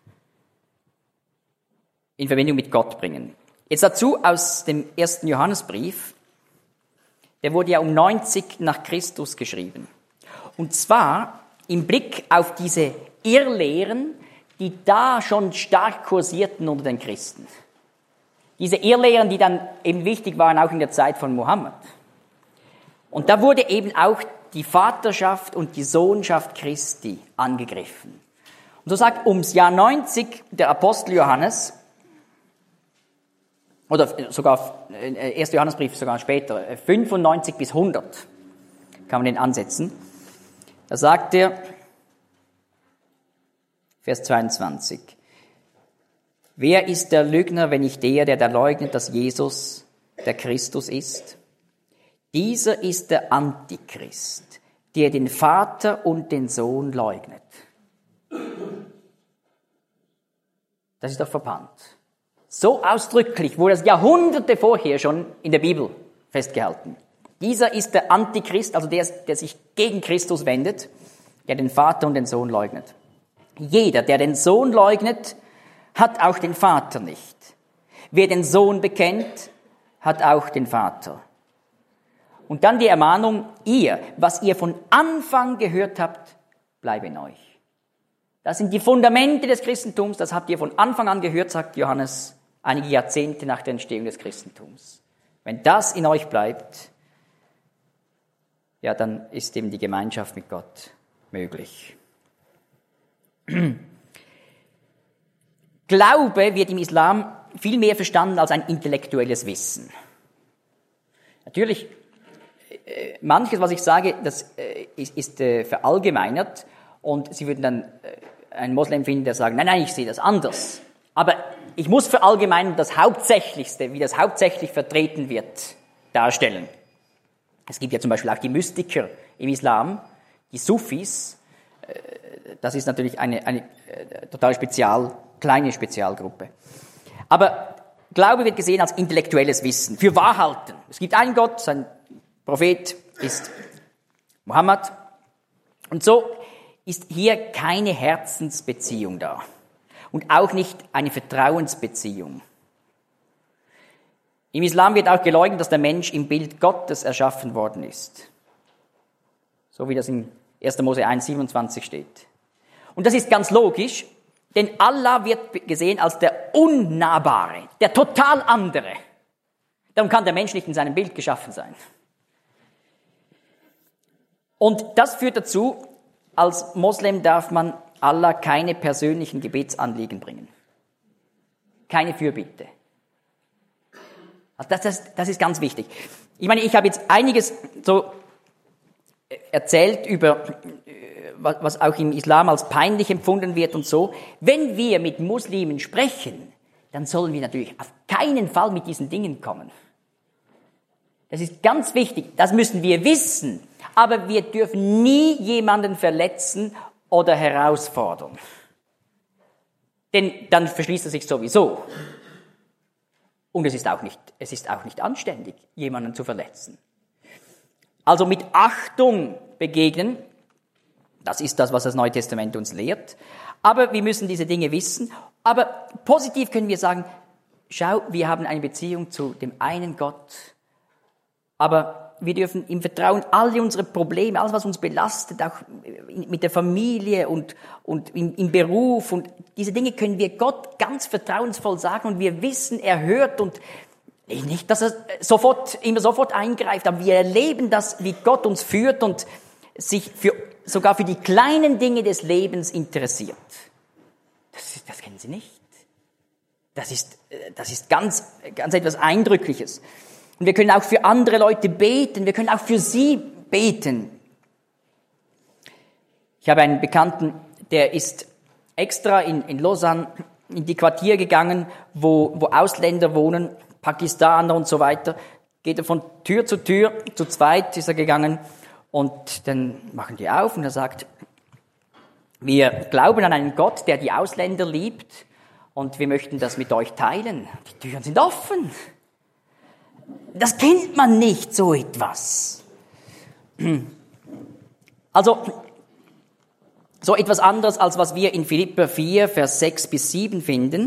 in Verbindung mit Gott bringen. Jetzt dazu aus dem ersten Johannesbrief, der wurde ja um neunzig nach Christus geschrieben. Und zwar im Blick auf diese Irrlehren, die da schon stark kursierten unter den Christen. Diese Irrlehren, die dann eben wichtig waren, auch in der Zeit von Mohammed. Und da wurde eben auch die Vaterschaft und die Sohnschaft Christi angegriffen. Und so sagt ums Jahr neunzig der Apostel Johannes, oder sogar, erster Johannesbrief sogar später, fünfundneunzig bis hundert kann man den ansetzen. Da sagt er, Vers zweiundzwanzig, wer ist der Lügner, wenn nicht der, der da leugnet, dass Jesus der Christus ist? Dieser ist der Antichrist, der den Vater und den Sohn leugnet. Das ist doch verbannt. So ausdrücklich wurde es Jahrhunderte vorher schon in der Bibel festgehalten. Dieser ist der Antichrist, also der, der sich gegen Christus wendet, der den Vater und den Sohn leugnet. Jeder, der den Sohn leugnet, hat auch den Vater nicht. Wer den Sohn bekennt, hat auch den Vater. Und dann die Ermahnung, ihr, was ihr von Anfang gehört habt, bleibe in euch. Das sind die Fundamente des Christentums, das habt ihr von Anfang an gehört, sagt Johannes, einige Jahrzehnte nach der Entstehung des Christentums. Wenn das in euch bleibt, ja, dann ist eben die Gemeinschaft mit Gott möglich. Glaube wird im Islam viel mehr verstanden als ein intellektuelles Wissen. Natürlich, äh, manches, was ich sage, das äh, ist, ist äh, verallgemeinert und Sie würden dann äh, einen Moslem finden, der sagt, nein, nein, ich sehe das anders. Aber ich muss verallgemeinern das Hauptsächlichste, wie das hauptsächlich vertreten wird, darstellen. Es gibt ja zum Beispiel auch die Mystiker im Islam, die Sufis. Äh, das ist natürlich eine, eine äh, total spezial, kleine Spezialgruppe. Aber Glaube wird gesehen als intellektuelles Wissen, für Wahrhalten. Es gibt einen Gott, sein Prophet ist Mohammed. Und so ist hier keine Herzensbeziehung da. Und auch nicht eine Vertrauensbeziehung. Im Islam wird auch geleugnet, dass der Mensch im Bild Gottes erschaffen worden ist. So wie das in erster Mose eins siebenundzwanzig steht. Und das ist ganz logisch, denn Allah wird gesehen als der Unnahbare, der total andere. Darum kann der Mensch nicht in seinem Bild geschaffen sein. Und das führt dazu, als Moslem darf man Allah keine persönlichen Gebetsanliegen bringen. Keine Fürbitte. Also das, das, das ist ganz wichtig. Ich meine, ich habe jetzt einiges so erzählt über, was auch im Islam als peinlich empfunden wird und so. Wenn wir mit Muslimen sprechen, dann sollen wir natürlich auf keinen Fall mit diesen Dingen kommen. Das ist ganz wichtig, das müssen wir wissen. Aber wir dürfen nie jemanden verletzen oder herausfordern. Denn dann verschließt er sich sowieso. Und es ist auch nicht, es ist auch nicht anständig, jemanden zu verletzen. Also mit Achtung begegnen, das ist das, was das Neue Testament uns lehrt. Aber wir müssen diese Dinge wissen. Aber positiv können wir sagen, schau, wir haben eine Beziehung zu dem einen Gott. Aber wir dürfen im Vertrauen alle unsere Probleme, alles, was uns belastet, auch mit der Familie und, und im, im Beruf, und diese Dinge können wir Gott ganz vertrauensvoll sagen und wir wissen, er hört, und nicht, dass er sofort, immer sofort eingreift, aber wir erleben das, wie Gott uns führt und sich für, sogar für die kleinen Dinge des Lebens interessiert. Das, das kennen Sie nicht. Das ist, das ist ganz, ganz etwas Eindrückliches. Und wir können auch für andere Leute beten, wir können auch für sie beten. Ich habe einen Bekannten, der ist extra in, in Lausanne in die Quartier gegangen, wo, wo Ausländer wohnen, Pakistaner und so weiter. Geht er von Tür zu Tür, zu zweit ist er gegangen, und dann machen die auf und er sagt, wir glauben an einen Gott, der die Ausländer liebt, und wir möchten das mit euch teilen. Die Türen sind offen. Das kennt man nicht, so etwas. Also, so etwas anderes, als was wir in Philipper vier, Vers sechs bis sieben finden.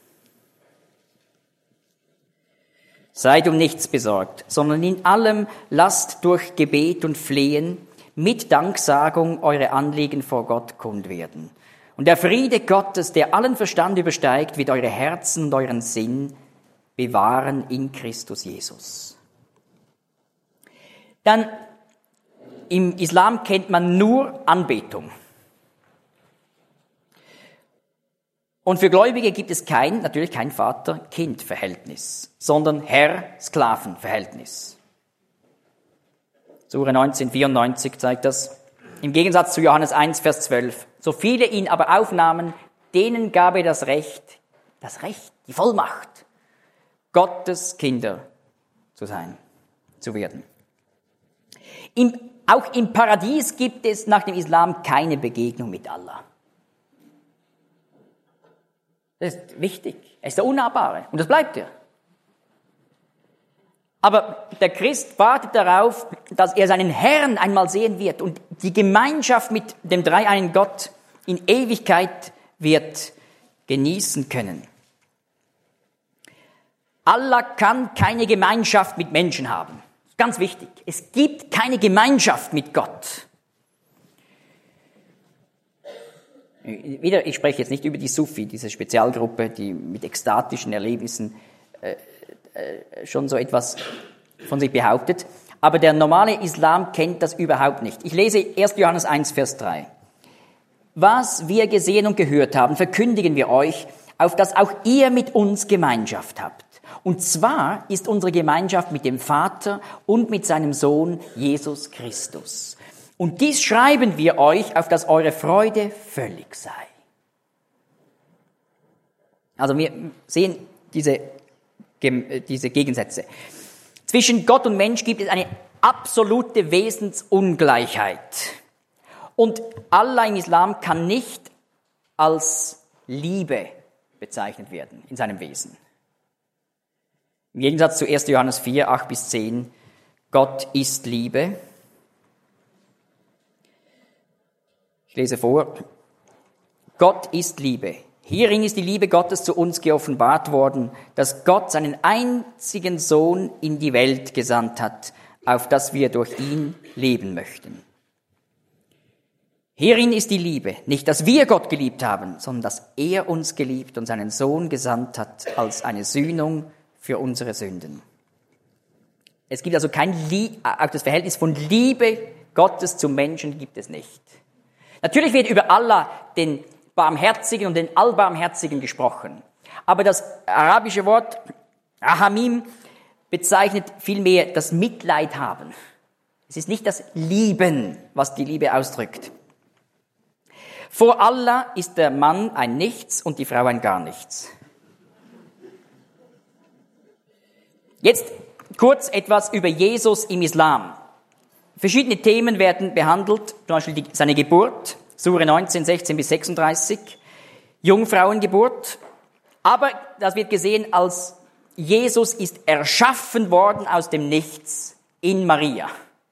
Seid um nichts besorgt, sondern in allem lasst durch Gebet und Flehen mit Danksagung eure Anliegen vor Gott kund werden. Und der Friede Gottes, der allen Verstand übersteigt, wird eure Herzen und euren Sinn bewahren in Christus Jesus. Dann, im Islam kennt man nur Anbetung. Und für Gläubige gibt es kein, natürlich kein Vater-Kind-Verhältnis, sondern Herr-Sklaven-Verhältnis. Sure neunzehn vierundneunzig zeigt das. Im Gegensatz zu Johannes eins, Vers zwölf. So viele ihn aber aufnahmen, denen gab er das Recht, das Recht, die Vollmacht, Gottes Kinder zu sein, zu werden. Im, auch im Paradies gibt es nach dem Islam keine Begegnung mit Allah. Das ist wichtig. Er ist der Unnahbare und das bleibt er. Aber der Christ wartet darauf, dass er seinen Herrn einmal sehen wird und die Gemeinschaft mit dem dreieinen Gott in Ewigkeit wird genießen können. Allah kann keine Gemeinschaft mit Menschen haben. Ganz wichtig. Es gibt keine Gemeinschaft mit Gott. Wieder, ich spreche jetzt nicht über die Sufi, diese Spezialgruppe, die mit ekstatischen Erlebnissen äh, äh, schon so etwas von sich behauptet. Aber der normale Islam kennt das überhaupt nicht. Ich lese erster Johannes eins, Vers drei. Was wir gesehen und gehört haben, verkündigen wir euch, auf dass auch ihr mit uns Gemeinschaft habt. Und zwar ist unsere Gemeinschaft mit dem Vater und mit seinem Sohn Jesus Christus. Und dies schreiben wir euch, auf dass eure Freude völlig sei. Also wir sehen diese, diese Gegensätze. Zwischen Gott und Mensch gibt es eine absolute Wesensungleichheit. Und Allah im Islam kann nicht als Liebe bezeichnet werden in seinem Wesen. Im Gegensatz zu erster Johannes vier, acht bis zehn, Gott ist Liebe. Ich lese vor. Gott ist Liebe. Hierin ist die Liebe Gottes zu uns geoffenbart worden, dass Gott seinen einzigen Sohn in die Welt gesandt hat, auf dass wir durch ihn leben möchten. Hierin ist die Liebe, nicht, dass wir Gott geliebt haben, sondern dass er uns geliebt und seinen Sohn gesandt hat als eine Sühnung für unsere Sünden. Es gibt also kein Lie- auch das Verhältnis von Liebe Gottes zum Menschen gibt es nicht. Natürlich wird über Allah, den Barmherzigen und den Allbarmherzigen gesprochen. Aber das arabische Wort Rahamim bezeichnet vielmehr das Mitleid haben. Es ist nicht das Lieben, was die Liebe ausdrückt. Vor Allah ist der Mann ein Nichts und die Frau ein Gar Nichts. Jetzt kurz etwas über Jesus im Islam. Verschiedene Themen werden behandelt, zum Beispiel die, seine Geburt, Sure neunzehn, sechzehn bis sechsunddreißig, Jungfrauengeburt. Aber das wird gesehen als Jesus ist erschaffen worden aus dem Nichts in Maria.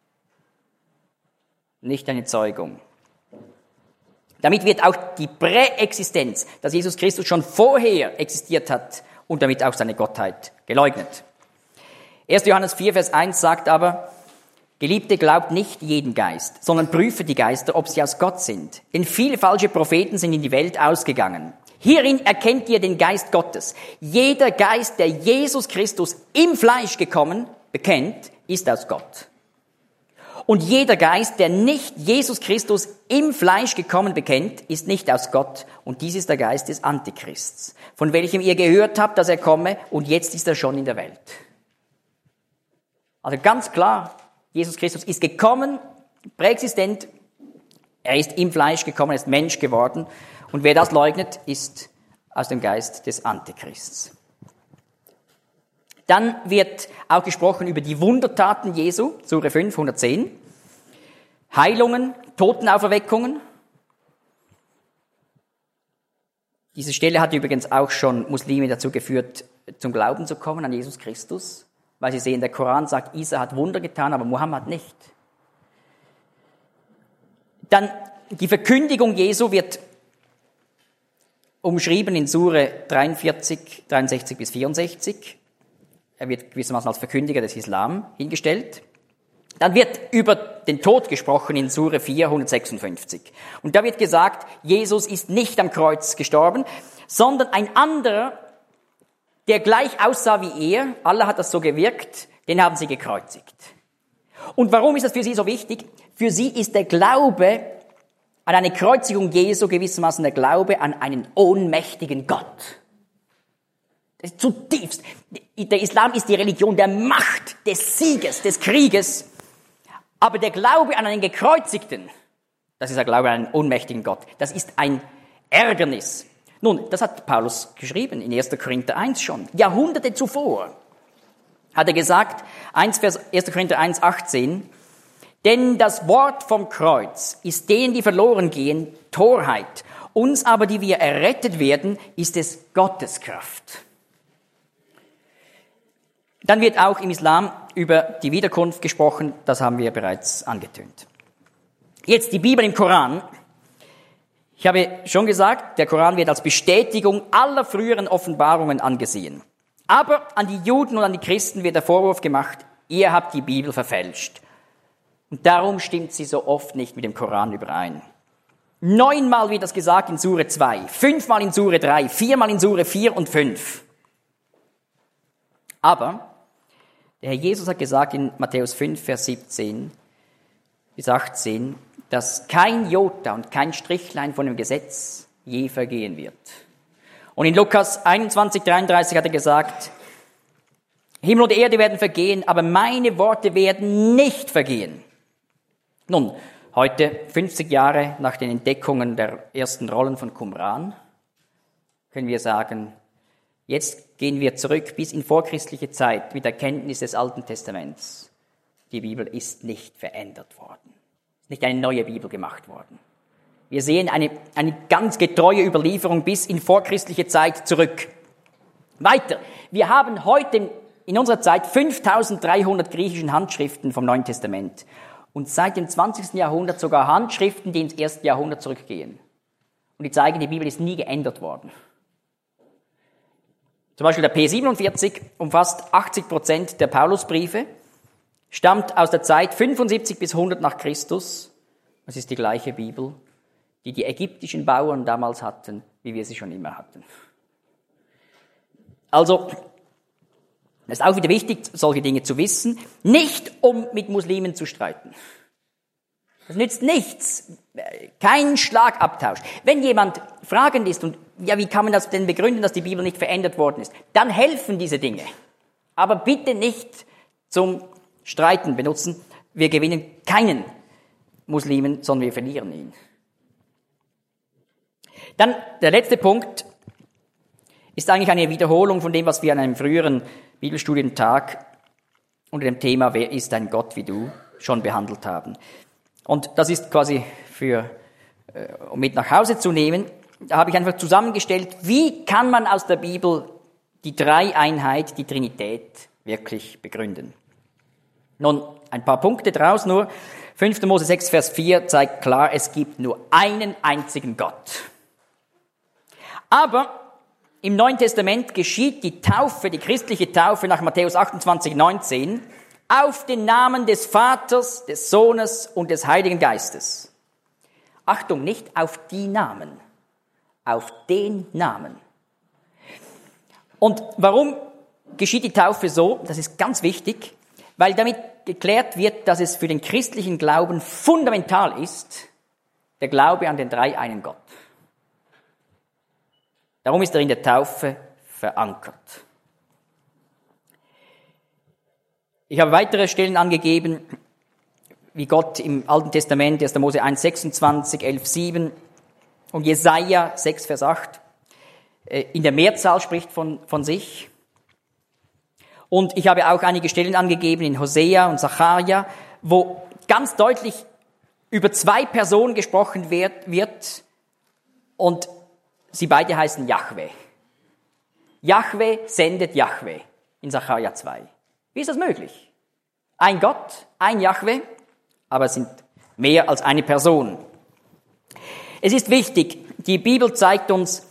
Nicht eine Zeugung. Damit wird auch die Präexistenz, dass Jesus Christus schon vorher existiert hat und damit auch seine Gottheit geleugnet. erster Johannes vier, Vers eins sagt aber, Geliebte, glaubt nicht jeden Geist, sondern prüfe die Geister, ob sie aus Gott sind. Denn viele falsche Propheten sind in die Welt ausgegangen. Hierin erkennt ihr den Geist Gottes. Jeder Geist, der Jesus Christus im Fleisch gekommen bekennt, ist aus Gott. Und jeder Geist, der nicht Jesus Christus im Fleisch gekommen bekennt, ist nicht aus Gott. Und dies ist der Geist des Antichrists, von welchem ihr gehört habt, dass er komme, und jetzt ist er schon in der Welt. Also ganz klar, Jesus Christus ist gekommen, präexistent, er ist im Fleisch gekommen, er ist Mensch geworden. Und wer das leugnet, ist aus dem Geist des Antichrists. Dann wird auch gesprochen über die Wundertaten Jesu, Sure fünf, hundertzehn. Heilungen, Totenauferweckungen. Diese Stelle hat übrigens auch schon Muslime dazu geführt, zum Glauben zu kommen an Jesus Christus. Weil Sie sehen, der Koran sagt, Isa hat Wunder getan, aber Mohammed nicht. Dann die Verkündigung Jesu wird umschrieben in Sure dreiundvierzig, dreiundsechzig bis vierundsechzig. Er wird gewissermaßen als Verkündiger des Islam hingestellt. Dann wird über den Tod gesprochen in Sure vier, hundertsechsundfünfzig. Und da wird gesagt, Jesus ist nicht am Kreuz gestorben, sondern ein anderer, der gleich aussah wie er, Allah hat das so gewirkt, den haben sie gekreuzigt. Und warum ist das für sie so wichtig? Für sie ist der Glaube an eine Kreuzigung Jesu gewissermaßen der Glaube an einen ohnmächtigen Gott. Das ist zutiefst. Der Islam ist die Religion der Macht, des Sieges, des Krieges. Aber der Glaube an einen Gekreuzigten, das ist der Glaube an einen ohnmächtigen Gott. Das ist ein Ärgernis. Nun, das hat Paulus geschrieben in erster Korinther eins schon. Jahrhunderte zuvor hat er gesagt, erster Korinther eins, achtzehn, denn das Wort vom Kreuz ist denen, die verloren gehen, Torheit. Uns aber, die wir errettet werden, ist es Gottes Kraft. Dann wird auch im Islam über die Wiederkunft gesprochen, das haben wir bereits angetönt. Jetzt die Bibel im Koran. Ich habe schon gesagt, der Koran wird als Bestätigung aller früheren Offenbarungen angesehen. Aber an die Juden und an die Christen wird der Vorwurf gemacht, ihr habt die Bibel verfälscht. Und darum stimmt sie so oft nicht mit dem Koran überein. Neunmal wird das gesagt in Sure zwei, fünfmal in Sure drei, viermal in Sure vier und fünf. Aber der Herr Jesus hat gesagt in Matthäus fünf, Vers siebzehn bis achtzehn, dass kein Jota und kein Strichlein von dem Gesetz je vergehen wird. Und in Lukas einundzwanzig, dreiunddreißig hat er gesagt, Himmel und Erde werden vergehen, aber meine Worte werden nicht vergehen. Nun, heute, fünfzig Jahre nach den Entdeckungen der ersten Rollen von Qumran, können wir sagen, jetzt gehen wir zurück bis in vorchristliche Zeit mit der Kenntnis des Alten Testaments. Die Bibel ist nicht verändert worden. Es ist nicht eine neue Bibel gemacht worden. Wir sehen eine, eine ganz getreue Überlieferung bis in vorchristliche Zeit zurück. Weiter. Wir haben heute in unserer Zeit fünftausenddreihundert griechischen Handschriften vom Neuen Testament. Und seit dem zwanzigsten Jahrhundert sogar Handschriften, die ins erste Jahrhundert zurückgehen. Und die zeigen, die Bibel ist nie geändert worden. Zum Beispiel der P siebenundvierzig umfasst achtzig Prozent der Paulusbriefe, stammt aus der Zeit fünfundsiebzig bis hundert nach Christus. Es ist die gleiche Bibel, die die ägyptischen Bauern damals hatten, wie wir sie schon immer hatten. Also, es ist auch wieder wichtig, solche Dinge zu wissen, nicht um mit Muslimen zu streiten. Das nützt nichts, kein Schlagabtausch. Wenn jemand fragend ist und ja, wie kann man das denn begründen, dass die Bibel nicht verändert worden ist, dann helfen diese Dinge. Aber bitte nicht zum Streiten benutzen. Wir gewinnen keinen Muslimen, sondern wir verlieren ihn. Dann der letzte Punkt ist eigentlich eine Wiederholung von dem, was wir an einem früheren Bibelstudientag unter dem Thema Wer ist ein Gott wie du schon behandelt haben. Und das ist quasi für, äh, um mit nach Hause zu nehmen, da habe ich einfach zusammengestellt, wie kann man aus der Bibel die Dreieinheit, die Trinität wirklich begründen. Nun, ein paar Punkte draus nur. fünfter Mose sechs, Vers vier zeigt klar, es gibt nur einen einzigen Gott. Aber im Neuen Testament geschieht die Taufe, die christliche Taufe nach Matthäus achtundzwanzig, neunzehn, auf den Namen des Vaters, des Sohnes und des Heiligen Geistes. Achtung, nicht auf die Namen, auf den Namen. Und warum geschieht die Taufe so? Das ist ganz wichtig, weil damit geklärt wird, dass es für den christlichen Glauben fundamental ist, der Glaube an den dreieinen Gott. Darum ist er in der Taufe verankert. Ich habe weitere Stellen angegeben, wie Gott im Alten Testament, erster Mose eins, sechsundzwanzig, elf, sieben und Jesaja sechs, Vers acht, in der Mehrzahl spricht von, von sich. Und ich habe auch einige Stellen angegeben in Hosea und Sacharja, wo ganz deutlich über zwei Personen gesprochen wird, wird und sie beide heißen Jahwe. Jahwe sendet Jahwe in Sacharja zwei. Wie ist das möglich? Ein Gott, ein Jahwe, aber es sind mehr als eine Person. Es ist wichtig, die Bibel zeigt uns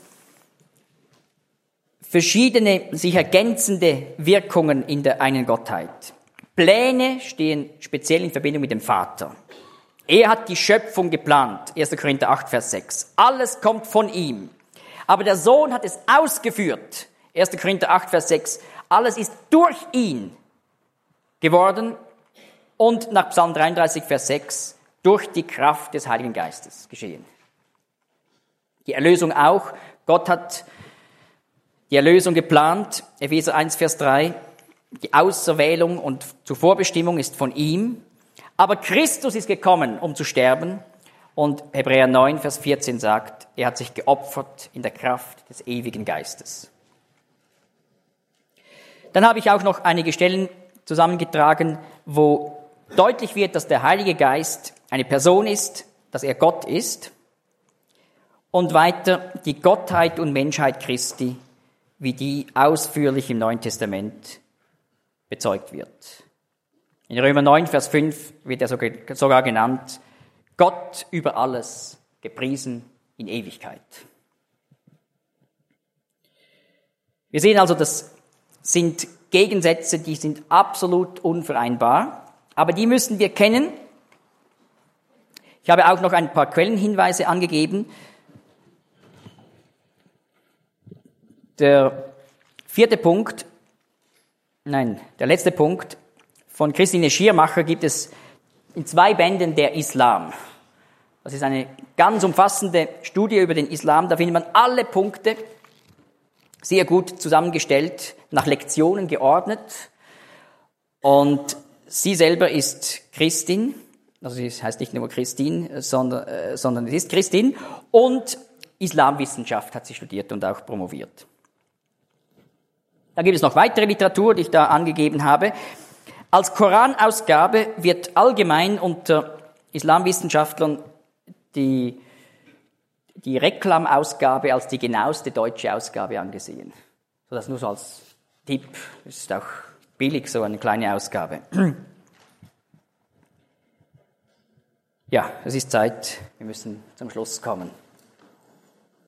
verschiedene, sich ergänzende Wirkungen in der einen Gottheit. Pläne stehen speziell in Verbindung mit dem Vater. Er hat die Schöpfung geplant, erster Korinther acht, Vers sechs. Alles kommt von ihm. Aber der Sohn hat es ausgeführt, erster Korinther acht, Vers sechs. Alles ist durch ihn geworden. Und nach Psalm dreiunddreißig, Vers sechs, durch die Kraft des Heiligen Geistes geschehen. Die Erlösung auch. Gott hat die Erlösung geplant. Epheser eins, Vers drei. Die Auserwählung und Zuvorbestimmung ist von ihm. Aber Christus ist gekommen, um zu sterben. Und Hebräer neun, Vers vierzehn sagt, er hat sich geopfert in der Kraft des ewigen Geistes. Dann habe ich auch noch einige Stellen zusammengetragen, wo deutlich wird, dass der Heilige Geist eine Person ist, dass er Gott ist. Und weiter die Gottheit und Menschheit Christi, wie die ausführlich im Neuen Testament bezeugt wird. In Römer neun, Vers fünf wird er sogar genannt, Gott über alles, gepriesen in Ewigkeit. Wir sehen also, das sind Gegensätze, die sind absolut unvereinbar, aber die müssen wir kennen. Ich habe auch noch ein paar Quellenhinweise angegeben. Der vierte Punkt, nein, der letzte Punkt, von Christine Schirmacher gibt es in zwei Bänden der Islam. Das ist eine ganz umfassende Studie über den Islam. Da findet man alle Punkte sehr gut zusammengestellt, nach Lektionen geordnet. Und sie selber ist Christin, also sie heißt nicht nur Christine, sondern, äh, sondern sie ist Christin. Und Islamwissenschaft hat sie studiert und auch promoviert. Da gibt es noch weitere Literatur, die ich da angegeben habe. Als Koranausgabe wird allgemein unter Islamwissenschaftlern die, die Reklamausgabe als die genaueste deutsche Ausgabe angesehen. So, das nur so als Tipp. Das ist auch billig, so eine kleine Ausgabe. Ja, es ist Zeit. Wir müssen zum Schluss kommen.